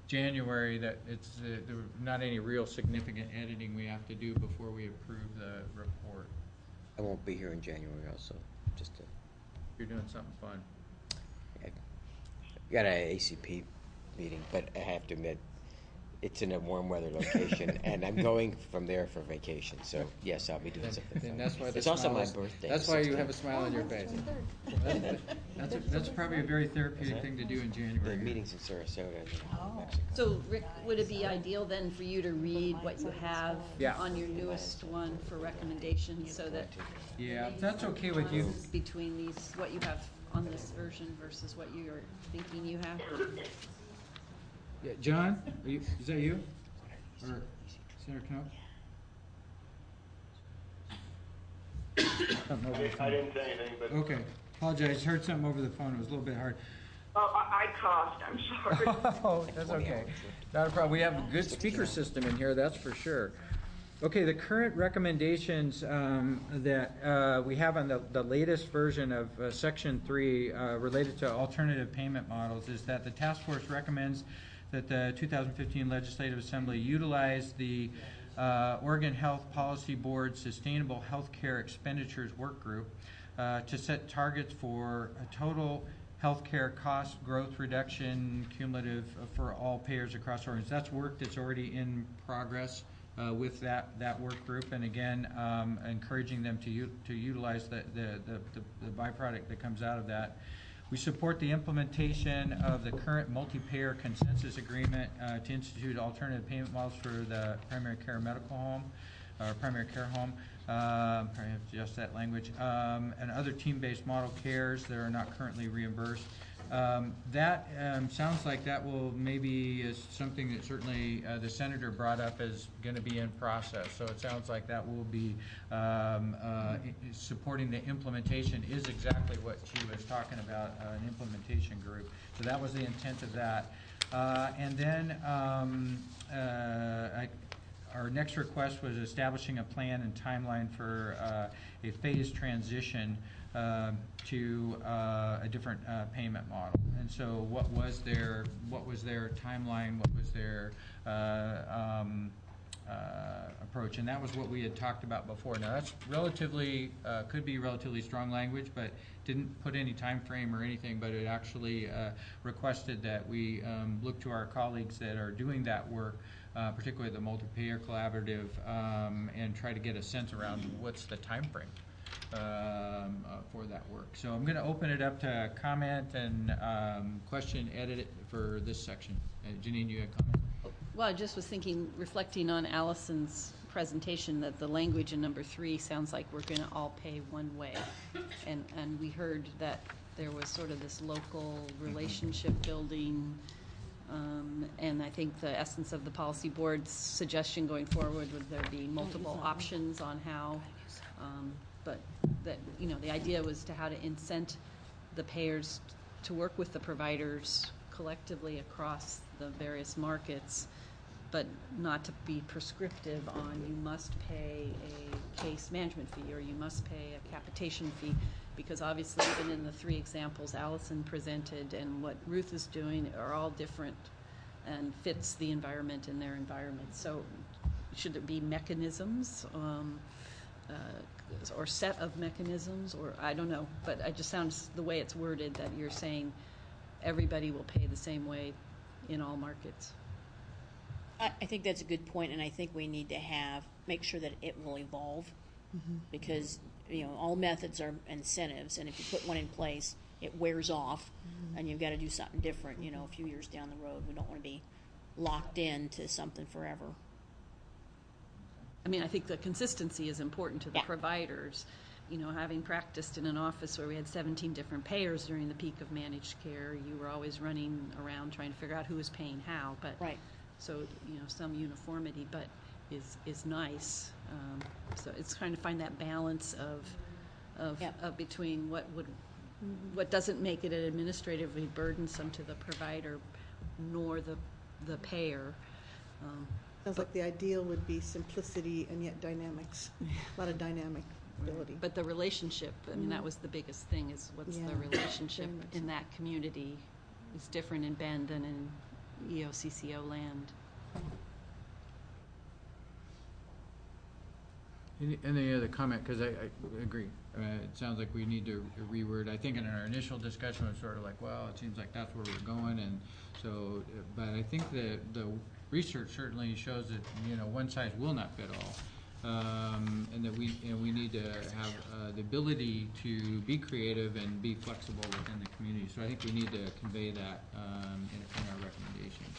Speaker 1: January, that it's, uh, there were not any real significant editing we have to do before we approve the report.
Speaker 5: I won't be here in January also, just to,
Speaker 1: You're doing something fun.
Speaker 5: I got a A C P meeting, but I have to admit, it's in a warm weather location, and I'm going from there for vacation, so yes, I'll be doing something
Speaker 1: Then
Speaker 5: fun.
Speaker 1: that's why the
Speaker 5: It's also
Speaker 1: smile
Speaker 5: my
Speaker 1: is-
Speaker 5: birthday.
Speaker 1: That's
Speaker 5: the
Speaker 1: why you
Speaker 5: sixteenth.
Speaker 1: have a smile on your face. That's, a- that's probably a very therapeutic thing to do in
Speaker 5: The
Speaker 1: January.
Speaker 5: meeting's in Sarasota, and then
Speaker 6: Oh.
Speaker 5: Mexico.
Speaker 3: So, Rick, would it be ideal then for you to read what you have
Speaker 1: Yeah.
Speaker 3: on your newest one for recommendations, so that
Speaker 1: Yeah, if that's okay with you.
Speaker 3: between these, what you have on this version versus what you're thinking you have?
Speaker 1: Yeah, John, are you, is that you? Or Senator Knopf? Something over the
Speaker 2: I
Speaker 1: phone.
Speaker 2: didn't say anything, but
Speaker 1: Okay, apologize, heard something over the phone, it was a little bit hard.
Speaker 12: Oh, I, I coughed, I'm sorry.
Speaker 1: Oh, that's okay. Not a problem. We have a good speaker system in here, that's for sure. Okay, the current recommendations um, that uh, we have on the, the latest version of uh, Section three uh, related to alternative payment models is that the task force recommends that the two thousand fifteen Legislative Assembly utilize the uh, Oregon Health Policy Board Sustainable Healthcare Expenditures Work Group uh, to set targets for a total healthcare cost growth reduction cumulative for all payers across Oregon. So that's work that's already in progress uh, with that, that work group, and again, um, encouraging them to u to utilize the, the, the, the, the byproduct that comes out of that. We support the implementation of the current multi-payer consensus agreement uh, to institute alternative payment models for the primary care medical home, or primary care home. Um, probably have to adjust that language. Um, and other team-based model cares that are not currently reimbursed. Um, that um, sounds like that will maybe is something that certainly uh, the senator brought up as going to be in process. So it sounds like that will be um, uh, i- supporting the implementation is exactly what she was talking about, uh, an implementation group. So that was the intent of that. Uh, and then um, uh, I, our next request was establishing a plan and timeline for uh, a phased transition uh, to uh, a different uh, payment model. And so, what was their what was their timeline? What was their uh, um, uh, approach? And that was what we had talked about before. Now, that's relatively uh, could be relatively strong language, but didn't put any time frame or anything. But it actually uh, requested that we um, look to our colleagues that are doing that work. Uh, particularly the multi-payer collaborative, um, and try to get a sense around what's the time frame um, uh, for that work. So I'm going to open it up to comment and um, question, edit for this section. Uh, Janine, you had a comment?
Speaker 3: Well, I just was thinking, reflecting on Allison's presentation, that the language in number three sounds like we're going to all pay one way. And, and we heard that there was sort of this local relationship building. Um, and I think the essence of the policy board's suggestion going forward would there be multiple options on how, um, but that, you know, the idea was to how to incent the payers to work with the providers collectively across the various markets, but not to be prescriptive on you must pay a case management fee or you must pay a capitation fee. Because obviously, even in the three examples Allison presented and what Ruth is doing are all different and fits the environment in their environment. So should there be mechanisms um, uh, or set of mechanisms, or I don't know, but it just sounds the way it's worded that you're saying everybody will pay the same way in all markets.
Speaker 6: I, I think that's a good point, and I think we need to have, make sure that it will evolve, because, you know, all methods are incentives, and if you put one in place, it wears off, and you've got to do something different, you know, a few years down the road. We don't want to be locked into something forever.
Speaker 3: I mean, I think the consistency is important to the
Speaker 6: Yeah.
Speaker 3: providers. You know, having practiced in an office where we had seventeen different payers during the peak of managed care, you were always running around trying to figure out who was paying how. But
Speaker 6: Right.
Speaker 3: So, you know, some uniformity, but is is nice. Um, so it's trying to find that balance of of,
Speaker 6: Yep.
Speaker 3: of between what would what doesn't make it administratively burdensome to the provider nor the the payer. Um,
Speaker 10: Sounds like the ideal would be simplicity and yet dynamics, a lot of dynamic ability.
Speaker 3: But the relationship, I mean, that was the biggest thing, is what's
Speaker 10: Yeah.
Speaker 3: the relationship
Speaker 10: Very much
Speaker 3: in that community is different in Bend than in E O C C O land.
Speaker 1: Any, any other comment? Because I, I agree. Uh, it sounds like we need to reword. I think in our initial discussion it was sort of like, well, it seems like that's where we're going, and so. But I think the the research certainly shows that you know one size will not fit all, um, and that we and we need to have uh, the ability to be creative and be flexible within the community. So I think we need to convey that um, in, in our recommendations.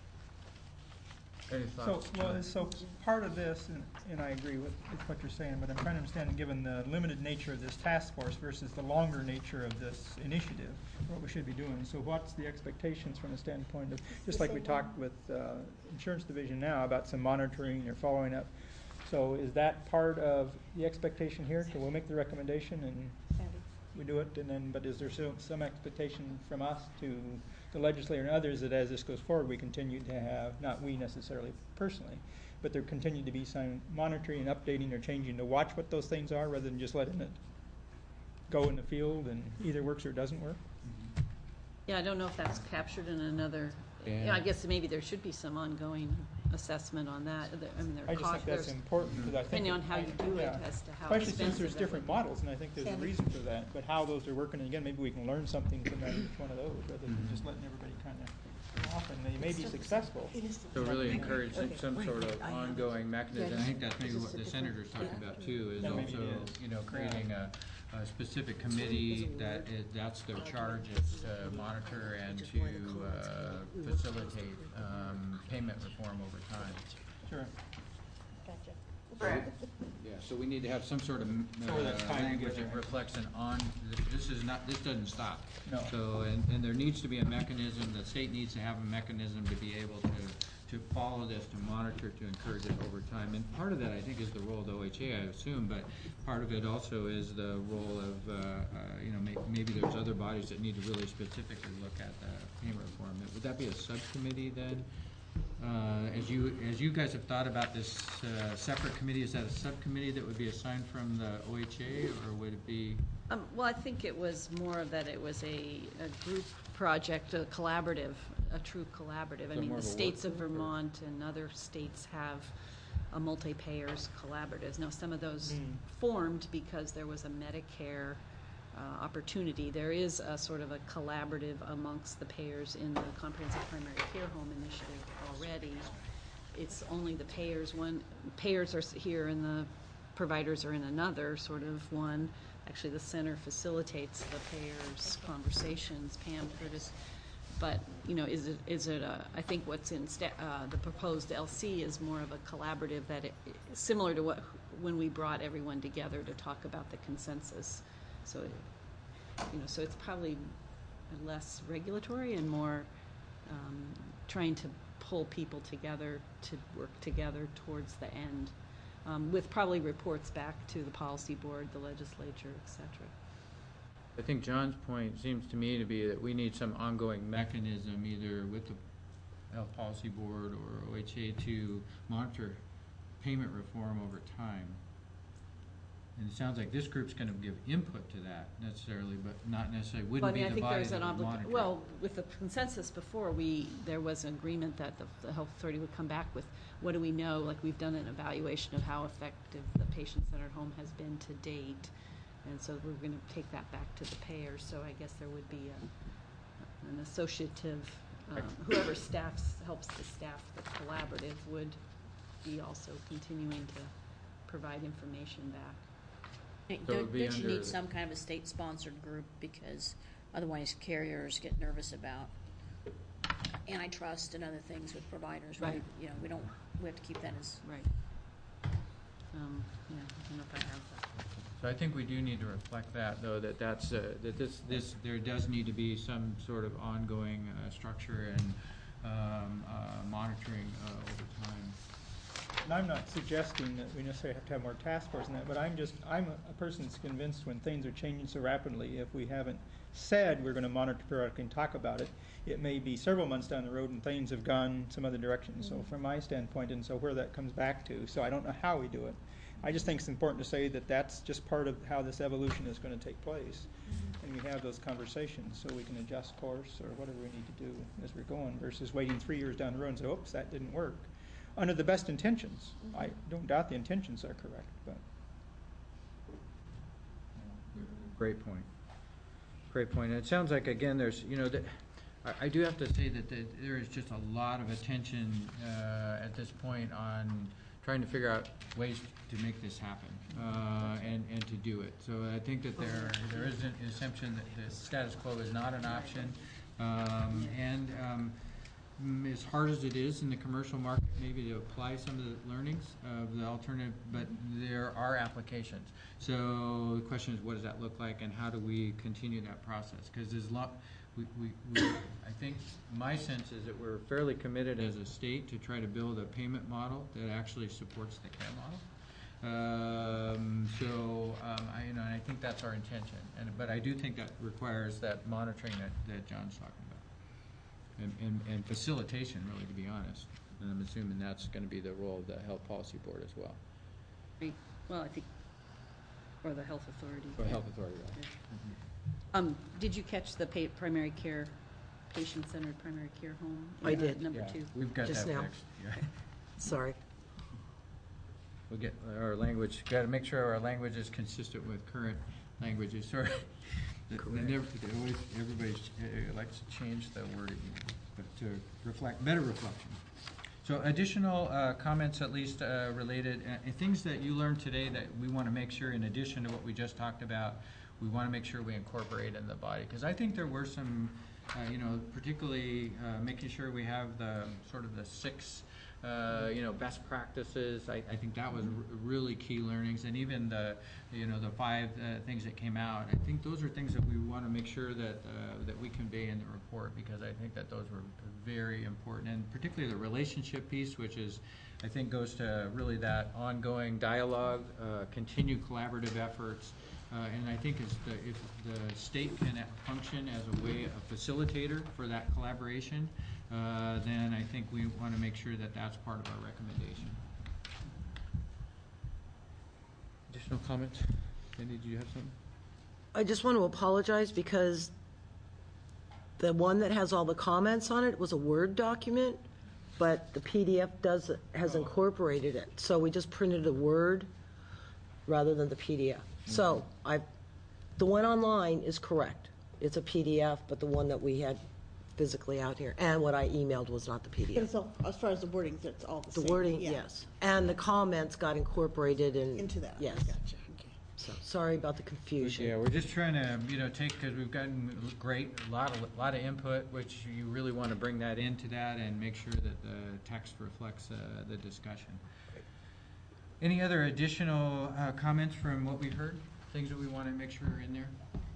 Speaker 1: Any
Speaker 7: So,
Speaker 1: thoughts?
Speaker 7: well, so part of this, and, and I agree with, with what you're saying, but I'm trying to understand, given the limited nature of this task force versus the longer nature of this initiative, what we should be doing. So what's the expectations from the standpoint of, just like we talked with uh, Insurance Division now about some monitoring or following up. So is that part of the expectation here? So we'll make the recommendation and we do it, and then, but is there some, some expectation from us to the legislator and others that as this goes forward, we continue to have, not we necessarily personally, but there continue to be some monitoring and updating or changing to watch what those things are rather than just letting it go in the field and either works or doesn't work?
Speaker 3: Yeah, I don't know if that's captured in another,
Speaker 1: Yeah.
Speaker 3: yeah, I guess maybe there should be some ongoing assessment on that. There- I mean, there are
Speaker 7: I just think
Speaker 3: cost-
Speaker 7: that's
Speaker 3: there's-
Speaker 7: important because I think.
Speaker 3: Depending
Speaker 7: it-
Speaker 3: on how you do it
Speaker 7: yeah.
Speaker 3: as to how
Speaker 7: Especially since
Speaker 3: expensive
Speaker 7: there's
Speaker 3: it
Speaker 7: different
Speaker 3: would be.
Speaker 7: models, and I think there's a reason for that, but how those are working, and again, maybe we can learn something from that, each one of those, rather than
Speaker 1: Mhm.
Speaker 7: just letting everybody kind of off, and they may be successful.
Speaker 1: So really encourage some- some
Speaker 8: Wait,
Speaker 1: sort
Speaker 8: wait,
Speaker 1: of
Speaker 8: I have it.
Speaker 1: ongoing mechanism.
Speaker 8: Yeah.
Speaker 1: I think that's maybe
Speaker 8: Is
Speaker 1: what
Speaker 8: this a
Speaker 1: the
Speaker 8: different-
Speaker 1: senator's talking
Speaker 8: yeah.
Speaker 1: about too, is
Speaker 7: Yeah, maybe
Speaker 1: also,
Speaker 7: it is.
Speaker 1: you know, creating a, a specific committee that is, that's their charge, is to monitor and to uh, facilitate um, payment reform over time.
Speaker 7: Sure.
Speaker 12: Right.
Speaker 1: Yeah, so we need to have some sort of uh,
Speaker 7: So that's tied
Speaker 1: language
Speaker 7: together.
Speaker 1: that reflects an on, this is not, this doesn't stop.
Speaker 7: No.
Speaker 1: So, and, and there needs to be a mechanism, the state needs to have a mechanism to be able to, to follow this, to monitor, to encourage it over time. And part of that, I think, is the role of the O H A, I assume, but part of it also is the role of, uh, uh, you know, may, maybe there's other bodies that need to really specifically look at the payment reform. Would that be a subcommittee then? Uh, as you as you guys have thought about this uh, separate committee, is that a subcommittee that would be assigned from the O H A, or would it be?
Speaker 3: Um, well, I think it was more of that it was a, a group project, a collaborative, a true collaborative. I
Speaker 1: So
Speaker 3: mean,
Speaker 1: more
Speaker 3: the
Speaker 1: of a
Speaker 3: states
Speaker 1: work
Speaker 3: of
Speaker 1: group, or-
Speaker 3: Vermont and other states have a multi-payers collaboratives. Now, some of those
Speaker 7: Mm.
Speaker 3: formed because there was a Medicare uh, opportunity. There is a sort of a collaborative amongst the payers in the Comprehensive Primary Care Home Initiative already. It's only the payers, one, payers are s- here and the providers are in another sort of one. Actually, the center facilitates the payers' conversations, Pam Curtis. But, you know, is it, is it a, I think what's in sta- uh, the proposed L C is more of a collaborative that it, similar to what, when we brought everyone together to talk about the consensus. So, it, you know, so it's probably less regulatory and more um, trying to pull people together to work together towards the end, um, with probably reports back to the policy board, the legislature, et cetera.
Speaker 1: I think John's point seems to me to be that we need some ongoing mechanism, either with the Health Policy Board or O H A, to monitor payment reform over time. And it sounds like this group's going to give input to that necessarily, but not necessarily,
Speaker 3: Well, I
Speaker 1: wouldn't
Speaker 3: mean,
Speaker 1: be
Speaker 3: I
Speaker 1: the
Speaker 3: think
Speaker 1: body
Speaker 3: there's
Speaker 1: that
Speaker 3: an
Speaker 1: would
Speaker 3: oblig-
Speaker 1: monitor.
Speaker 3: well, with the consensus before, we, there was an agreement that the, the health authority would come back with, what do we know, like we've done an evaluation of how effective the patient-centered home has been to date, and so we're gonna take that back to the payers, so I guess there would be a, an associative, um, whoever staffs, helps the staff the collaborative would be also continuing to provide information back.
Speaker 6: Hey,
Speaker 1: So it would
Speaker 6: Don't
Speaker 1: be
Speaker 6: don't you
Speaker 1: under
Speaker 6: need
Speaker 1: the-
Speaker 6: some kind of a state-sponsored group, because otherwise carriers get nervous about antitrust and other things with providers, right?
Speaker 3: Right.
Speaker 6: You know, we don't, we have to keep that as,
Speaker 3: Right. Um, yeah, I don't know if I have that.
Speaker 1: So I think we do need to reflect that, though, that that's, uh, that this, this, there does need to be some sort of ongoing uh, structure and um, uh, monitoring uh, over time.
Speaker 7: And I'm not suggesting that we necessarily have to have more task force in that, but I'm just, I'm a, a person that's convinced when things are changing so rapidly, if we haven't said we're gonna monitor periodically and talk about it, it may be several months down the road and things have gone some other direction. So from my standpoint, and so where that comes back to, so I don't know how we do it. I just think it's important to say that that's just part of how this evolution is gonna take place. and we have those conversations so we can adjust course or whatever we need to do as we're going versus waiting three years down the road and say, oops, that didn't work. Under the best intentions. Mm-hmm. I don't doubt the intentions are correct, but.
Speaker 1: Great point. Great point. And it sounds like, again, there's, you know, the, I, I do have to say that the, there is just a lot of attention uh, at this point on trying to figure out ways to make this happen uh, and, and to do it. So I think that there there is an assumption that the status quo is not an option. Um, and um, as hard as it is in the commercial market, maybe to apply some of the learnings of the alternative, but there are applications. So the question is, what does that look like, and how do we continue that process? Because there's lot, we, we, we, I think my sense is that we're fairly committed as a state to try to build a payment model that actually supports the care model. Um, so um, I, you know, and I think that's our intention. And but I do think that requires that monitoring that, that John's talking about. And, and, and facilitation, really, to be honest. And I'm assuming that's going to be the role of the Health Policy Board as well.
Speaker 3: Well, I think, or the Health Authority.
Speaker 1: Or Health Authority, right.
Speaker 3: Yeah.
Speaker 1: Mm-hmm.
Speaker 3: Um, did you catch the pa primary care, patient-centered primary care home?
Speaker 8: I did.
Speaker 3: Number
Speaker 1: yeah,
Speaker 3: two.
Speaker 1: We've got
Speaker 8: Just
Speaker 1: that
Speaker 8: now.
Speaker 1: fixed. Yeah.
Speaker 8: Sorry.
Speaker 1: We'll get our language, got to make sure our language is consistent with current languages. Sorry. They never, they always, everybody uh, likes to change the wording, but to reflect, better reflection. So additional uh, comments, at least uh, related, uh, things that you learned today that we want to make sure, in addition to what we just talked about, we want to make sure we incorporate in the body. Because I think there were some, uh, you know, particularly uh, making sure we have the sort of the six Uh, you know, best practices. I, I think that was r really key learnings, and even the, you know, the five uh, things that came out. I think those are things that we want to make sure that uh, that we convey in the report, because I think that those were very important, and particularly the relationship piece, which is, I think, goes to really that ongoing dialogue, uh, continued collaborative efforts. Uh, and I think it's the, if the state can function as a way, a facilitator for that collaboration, uh, then I think we want to make sure that that's part of our recommendation. Additional comments? Cindy, do you have something?
Speaker 8: I just want to apologize because the one that has all the comments on it was a Word document, but the P D F does has incorporated it. So we just printed a Word rather than the P D F. So I, the one online is correct. It's a P D F, but the one that we had physically out here, and what I emailed was not the P D F.
Speaker 10: But it's all, as far as the wording, it's all the
Speaker 8: The
Speaker 10: same.
Speaker 8: wording,
Speaker 10: yeah.
Speaker 8: yes. And the comments got incorporated in.
Speaker 10: Into that.
Speaker 8: Yes.
Speaker 10: Gotcha. Okay.
Speaker 8: So, sorry about the confusion.
Speaker 1: Yeah, we're just trying to, you know, take, because we've gotten great, a lot of, lot of input, which you really want to bring that into that and make sure that the text reflects uh, the discussion. Any other additional uh, comments from what we heard? Things that we want to make sure are in there?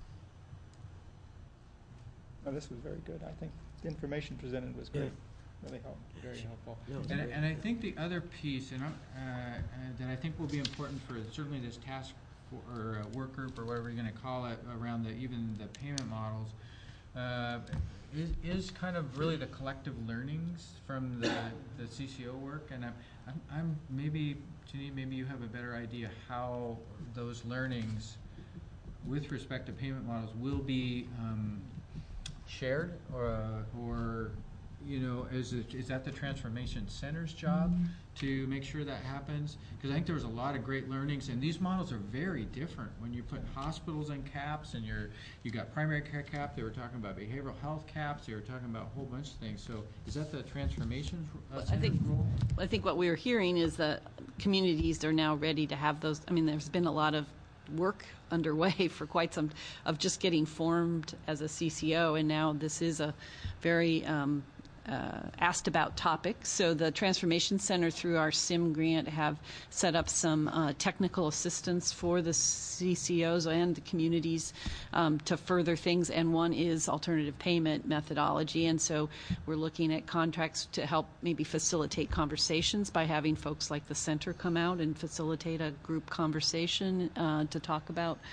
Speaker 7: Oh, this was very good. I think the information presented was great. Really helpful.
Speaker 1: Very helpful.
Speaker 8: No, it's
Speaker 1: And,
Speaker 8: great.
Speaker 1: and I think the other piece, and I'm, uh, uh, that I think will be important for certainly this task for, or uh, work group or whatever you're going to call it around the even the payment models, uh, is, is kind of really the collective learnings from the, the C C O work. And I'm, I'm, I'm maybe, Janine, maybe you have a better idea how those learnings with respect to payment models will be um, shared, or, or you know, is, it, is that the Transformation Center's job to make sure that happens? Because I think there was a lot of great learnings, and these models are very different. When you put hospitals in caps, and you're, you got primary care cap, they were talking about behavioral health caps, they were talking about a whole bunch of things. So is that the Transformation uh,
Speaker 3: I think,
Speaker 1: role?
Speaker 3: I think what we are hearing is that communities are now ready to have those. I mean, there's been a lot of work underway for quite some of just getting formed as a C C O, and now this is a very um, uh, asked about topic. So the Transformation Center, through our S I M grant, have set up some uh, technical assistance for the C C Os and the communities um, to further things, and one is alternative payment methodology. And so we're looking at contracts to help maybe facilitate conversations by having folks like the center come out and facilitate a group conversation uh, to talk about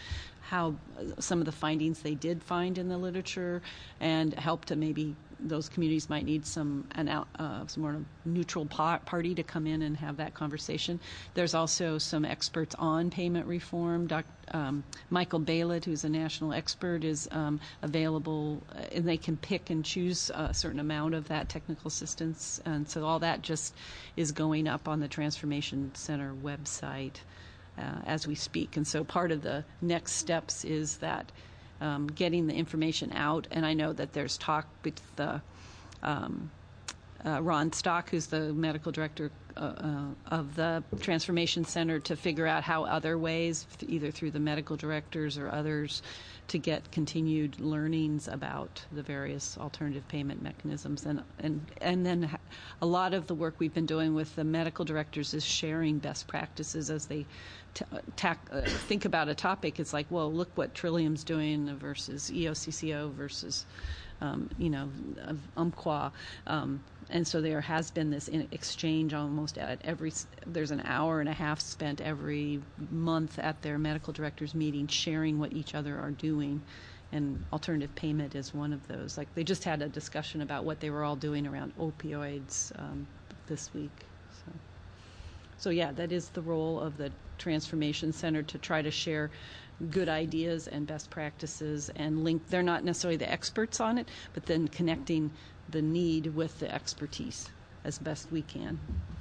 Speaker 3: how uh, some of the findings they did find in the literature, and help to maybe those communities might need some an out, uh, some more neutral par- party to come in and have that conversation. There's also some experts on payment reform. Doc, um, Michael Baylett, who's a national expert, is um, available, uh, and they can pick and choose a certain amount of that technical assistance. And so all that just is going up on the Transformation Center website uh, as we speak. And so part of the next steps is that Um, getting the information out, and I know that there's talk with the um, uh, Ron Stock, who's the medical director uh, uh, of the Transformation Center, to figure out how other ways, either through the medical directors or others, to get continued learnings about the various alternative payment mechanisms. And and and then a lot of the work we've been doing with the medical directors is sharing best practices as they t- tack, uh, think about a topic. It's like, well, look what Trillium's doing versus E O C C O versus, um, you know, Umpqua. Um, and so there has been this in exchange almost at every, there's an hour and a half spent every month at their medical directors meeting sharing what each other are doing. And alternative payment is one of those. Like, they just had a discussion about what they were all doing around opioids um, this week. So. so yeah, that is the role of the Transformation Center, to try to share good ideas and best practices and link. They're not necessarily the experts on it, but then connecting the need with the expertise as best we can.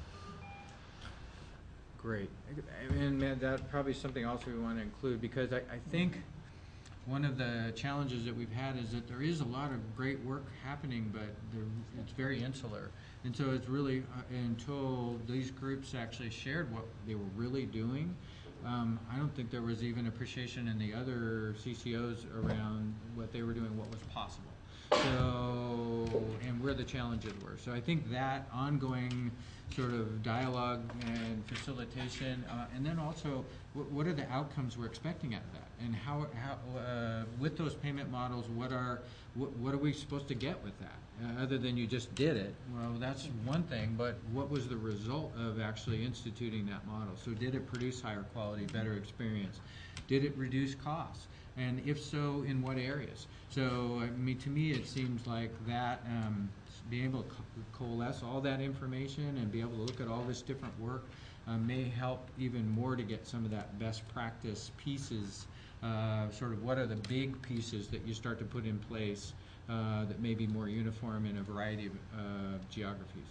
Speaker 1: Great. And man, that's probably something also we want to include, because I, I think one of the challenges that we've had is that there is a lot of great work happening, but it's very insular. And so it's really, uh, until these groups actually shared what they were really doing, um, I don't think there was even appreciation in the other C C Os around what they were doing, what was possible. So, and where the challenges were. So I think that ongoing sort of dialogue and facilitation, uh, and then also w- what are the outcomes we're expecting out of that, and how, how uh, with those payment models, what are what, what are we supposed to get with that, uh, other than you just did it? Well, that's one thing, but what was the result of actually instituting that model? So did it produce higher quality, better experience? Did it reduce costs? And if so, in what areas? So, I mean, to me, it seems like that, um, being able to co- coalesce all that information and be able to look at all this different work uh, may help even more to get some of that best practice pieces, uh, sort of what are the big pieces that you start to put in place uh, that may be more uniform in a variety of uh, geographies.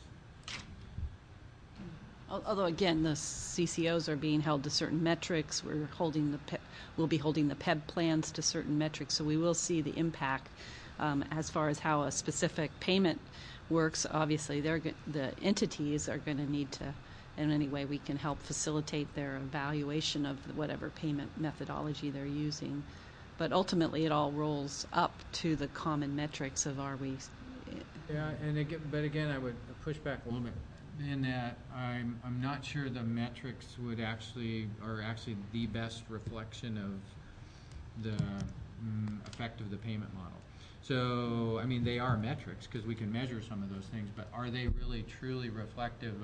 Speaker 3: Although, again, the C C Os are being held to certain metrics. We're holding the P E, we'll be holding the P E B plans to certain metrics, so we will see the impact um, as far as how a specific payment works. Obviously, they're go- the entities are going to need to, in any way we can help facilitate their evaluation of whatever payment methodology they're using. But ultimately, it all rolls up to the common metrics of are we.
Speaker 1: Yeah, and again, but again, I would push back a little bit in that I'm I'm not sure the metrics would actually are actually the best reflection of the mm, effect of the payment model. So I mean, they are metrics because we can measure some of those things, but are they really truly reflective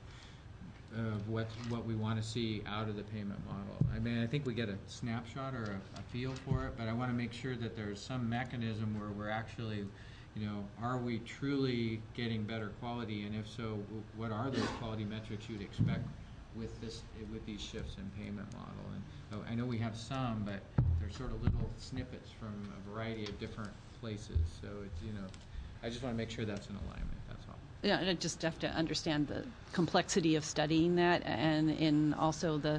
Speaker 1: of of what what we want to see out of the payment model? I mean, I think we get a snapshot or a, a feel for it, but I want to make sure that there's some mechanism where we're actually, you know, are we truly getting better quality, and if so, what are those quality metrics you'd expect with this, with these shifts in payment model? And oh, I know we have some, but they're sort of little snippets from a variety of different places. So it's, you know, I just want to make sure that's in alignment. That's all.
Speaker 3: Yeah, and I just have to understand the complexity of studying that, and in also the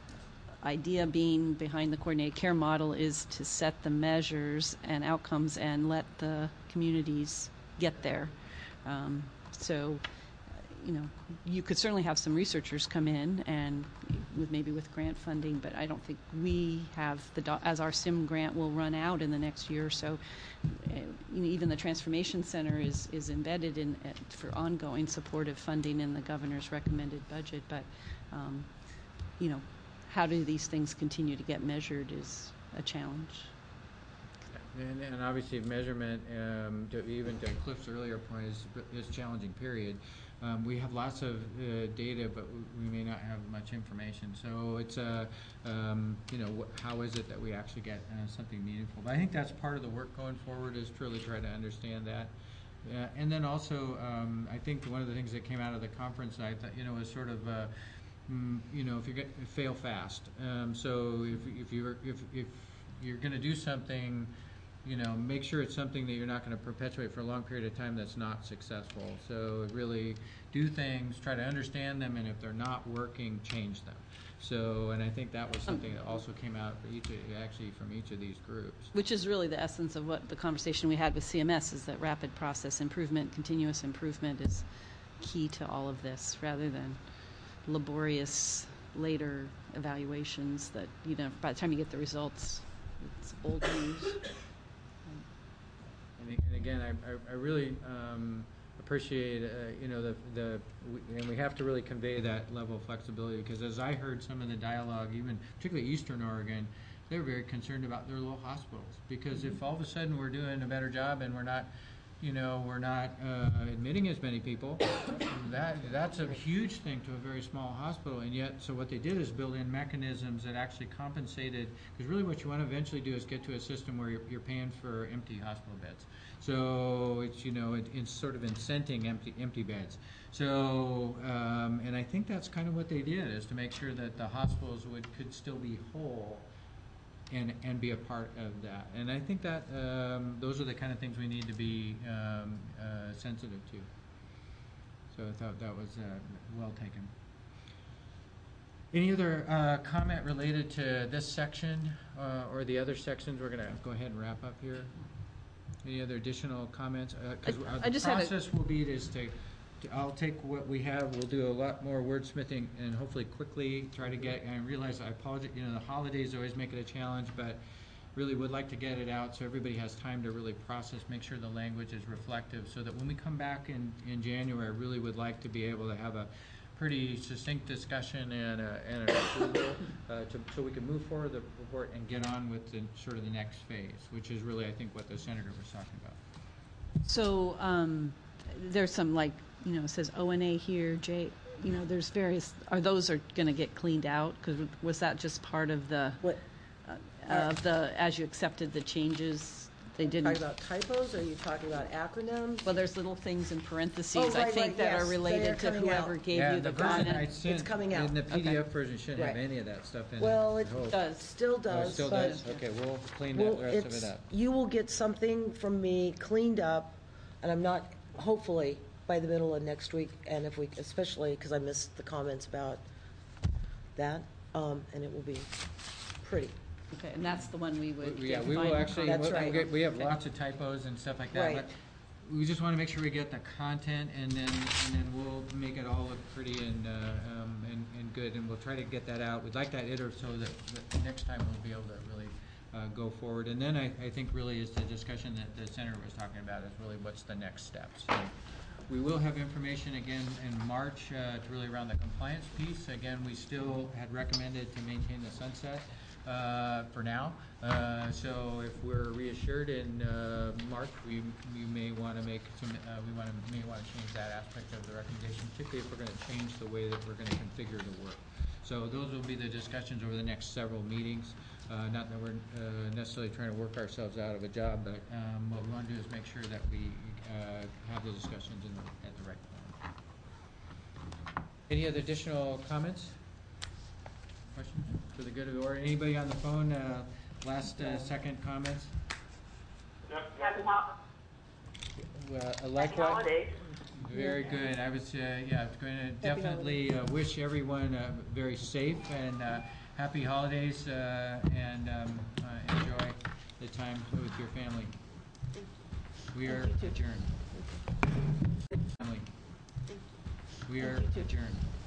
Speaker 3: idea being behind the coordinated care model is to set the measures and outcomes and let the communities get there. Um, so, you know, you could certainly have some researchers come in and with maybe with grant funding, but I don't think we have the do- as our SIM grant will run out in the next year or so. Uh, you know, even the Transformation Center is is embedded in uh, for ongoing supportive funding in the governor's recommended budget, but um, you know, how do these things continue to get measured is a challenge.
Speaker 1: And, and obviously measurement, um, to, even to Cliff's earlier point, is is challenging, period. um, we have lots of uh, data, but we, we may not have much information. So it's a, um, you know, wh- how is it that we actually get uh, something meaningful? But I think that's part of the work going forward, is to really try to understand that. Uh, and then also, um, I think one of the things that came out of the conference, I thought, you know, was sort of, uh, mm, you know, if you get fail fast. Um, so if if you're if if you're going to do something, you know, make sure it's something that you're not going to perpetuate for a long period of time that's not successful. So really do things, try to understand them, and if they're not working, change them. So, and I think that was something that also came out for each, of, actually from each of these groups.
Speaker 3: Which is really the essence of what the conversation we had with C M S, is that rapid process improvement, continuous improvement is key to all of this, rather than laborious later evaluations that, you know, by the time you get the results, it's old news.
Speaker 1: And, and again, I, I, I really um, appreciate, uh, you know, the, the we, and we have to really convey that level of flexibility, because as I heard some of the dialogue, even particularly Eastern Oregon, they're very concerned about their little hospitals, because if all of a sudden we're doing a better job and we're not, you know, we're not uh, admitting as many people, that that's a huge thing to a very small hospital. And yet, so what they did is build in mechanisms that actually compensated, because really what you want to eventually do is get to a system where you're, you're paying for empty hospital beds. So it's, you know, it, it's sort of incenting empty empty beds. So, um, and I think that's kind of what they did, is to make sure that the hospitals would could still be whole and and be a part of that. And I think that um, those are the kind of things we need to be um, uh, sensitive to. So I thought that was uh, well taken. Any other uh, comment related to this section uh, or the other sections? We're going to go ahead and wrap up here. Any other additional comments? Because uh,
Speaker 3: I- I
Speaker 1: the
Speaker 3: just had a-
Speaker 1: process will be is to, to, I'll take what we have, we'll do a lot more wordsmithing and hopefully quickly try to get, and I realize I apologize, you know, the holidays always make it a challenge, but really would like to get it out so everybody has time to really process, make sure the language is reflective, so that when we come back in, in January, I really would like to be able to have a pretty succinct discussion and, a, and an approval uh, to, so we can move forward the report and get on with the sort of the next phase, which is really, I think, what the senator was talking about.
Speaker 3: So um, there's some, like, you know, it says O N A here, J, you know, there's various, are those are going to get cleaned out? Because was that just part of the,
Speaker 8: What,
Speaker 3: uh, of the, as you accepted the changes, they didn't?
Speaker 8: talking about typos, or are you talking about acronyms?
Speaker 3: Well, there's little things in parentheses,
Speaker 8: Oh,
Speaker 3: I
Speaker 8: right,
Speaker 3: think,
Speaker 8: right,
Speaker 3: that
Speaker 8: yes,
Speaker 3: are
Speaker 8: they
Speaker 3: related
Speaker 8: are
Speaker 3: to
Speaker 8: coming
Speaker 3: whoever
Speaker 8: out.
Speaker 3: gave
Speaker 1: Yeah,
Speaker 3: you the
Speaker 1: version I
Speaker 3: comment.
Speaker 1: sent
Speaker 8: coming out.
Speaker 1: in the P D F
Speaker 3: Okay.
Speaker 1: version shouldn't have
Speaker 8: Right.
Speaker 1: any of that stuff in it.
Speaker 8: Well,
Speaker 1: I
Speaker 8: it
Speaker 1: hope.
Speaker 3: does.
Speaker 8: Still
Speaker 1: Oh, it
Speaker 8: does,
Speaker 1: still
Speaker 8: but.
Speaker 1: does? Okay, we'll clean
Speaker 8: Well,
Speaker 1: that, the rest of
Speaker 8: it's,
Speaker 1: it up.
Speaker 8: you will get something from me cleaned up, and I'm not, hopefully, by the middle of next week, and if we, especially because I missed the comments about that, um, and it will be pretty.
Speaker 3: Okay, and that's the one we would
Speaker 1: We- Yeah,
Speaker 3: get
Speaker 1: we will
Speaker 3: final
Speaker 1: actually,
Speaker 8: That's
Speaker 1: we'll-
Speaker 8: right.
Speaker 1: we'll get- we have
Speaker 3: Okay.
Speaker 1: lots of typos and stuff like that,
Speaker 8: Right.
Speaker 1: but we just want to make sure we get the content, and then, and then we'll make it all look pretty and, uh, um, and, and good, and we'll try to get that out. We'd like that iter so that, that next time we'll be able to really uh, go forward. And then I, I think really is the discussion that the senator was talking about, is really what's the next steps. So we will have information again in March uh, to really around the compliance piece. Again, we still had recommended to maintain the sunset uh, for now. Uh, so if we're reassured in uh, March, we we may want to make some. Uh, we want to may want to change that aspect of the recommendation, particularly if we're going to change the way that we're going to configure the work. So those will be the discussions over the next several meetings. Uh, not that we're uh, necessarily trying to work ourselves out of a job, but um, what we want to do is make sure that we uh, have the discussions in the, at the right point. Any other additional comments? Questions for the good of the order? Anybody on the phone? Uh, last uh, second comments?
Speaker 12: Happy hol-
Speaker 1: Uh,
Speaker 12: happy
Speaker 1: likewise.
Speaker 12: holidays.
Speaker 1: Very good. I was, uh, yeah, going to definitely uh, wish everyone uh, very safe and uh, happy holidays, uh, and um, uh, enjoy the time with your family. We are adjourned. Family. We are adjourned.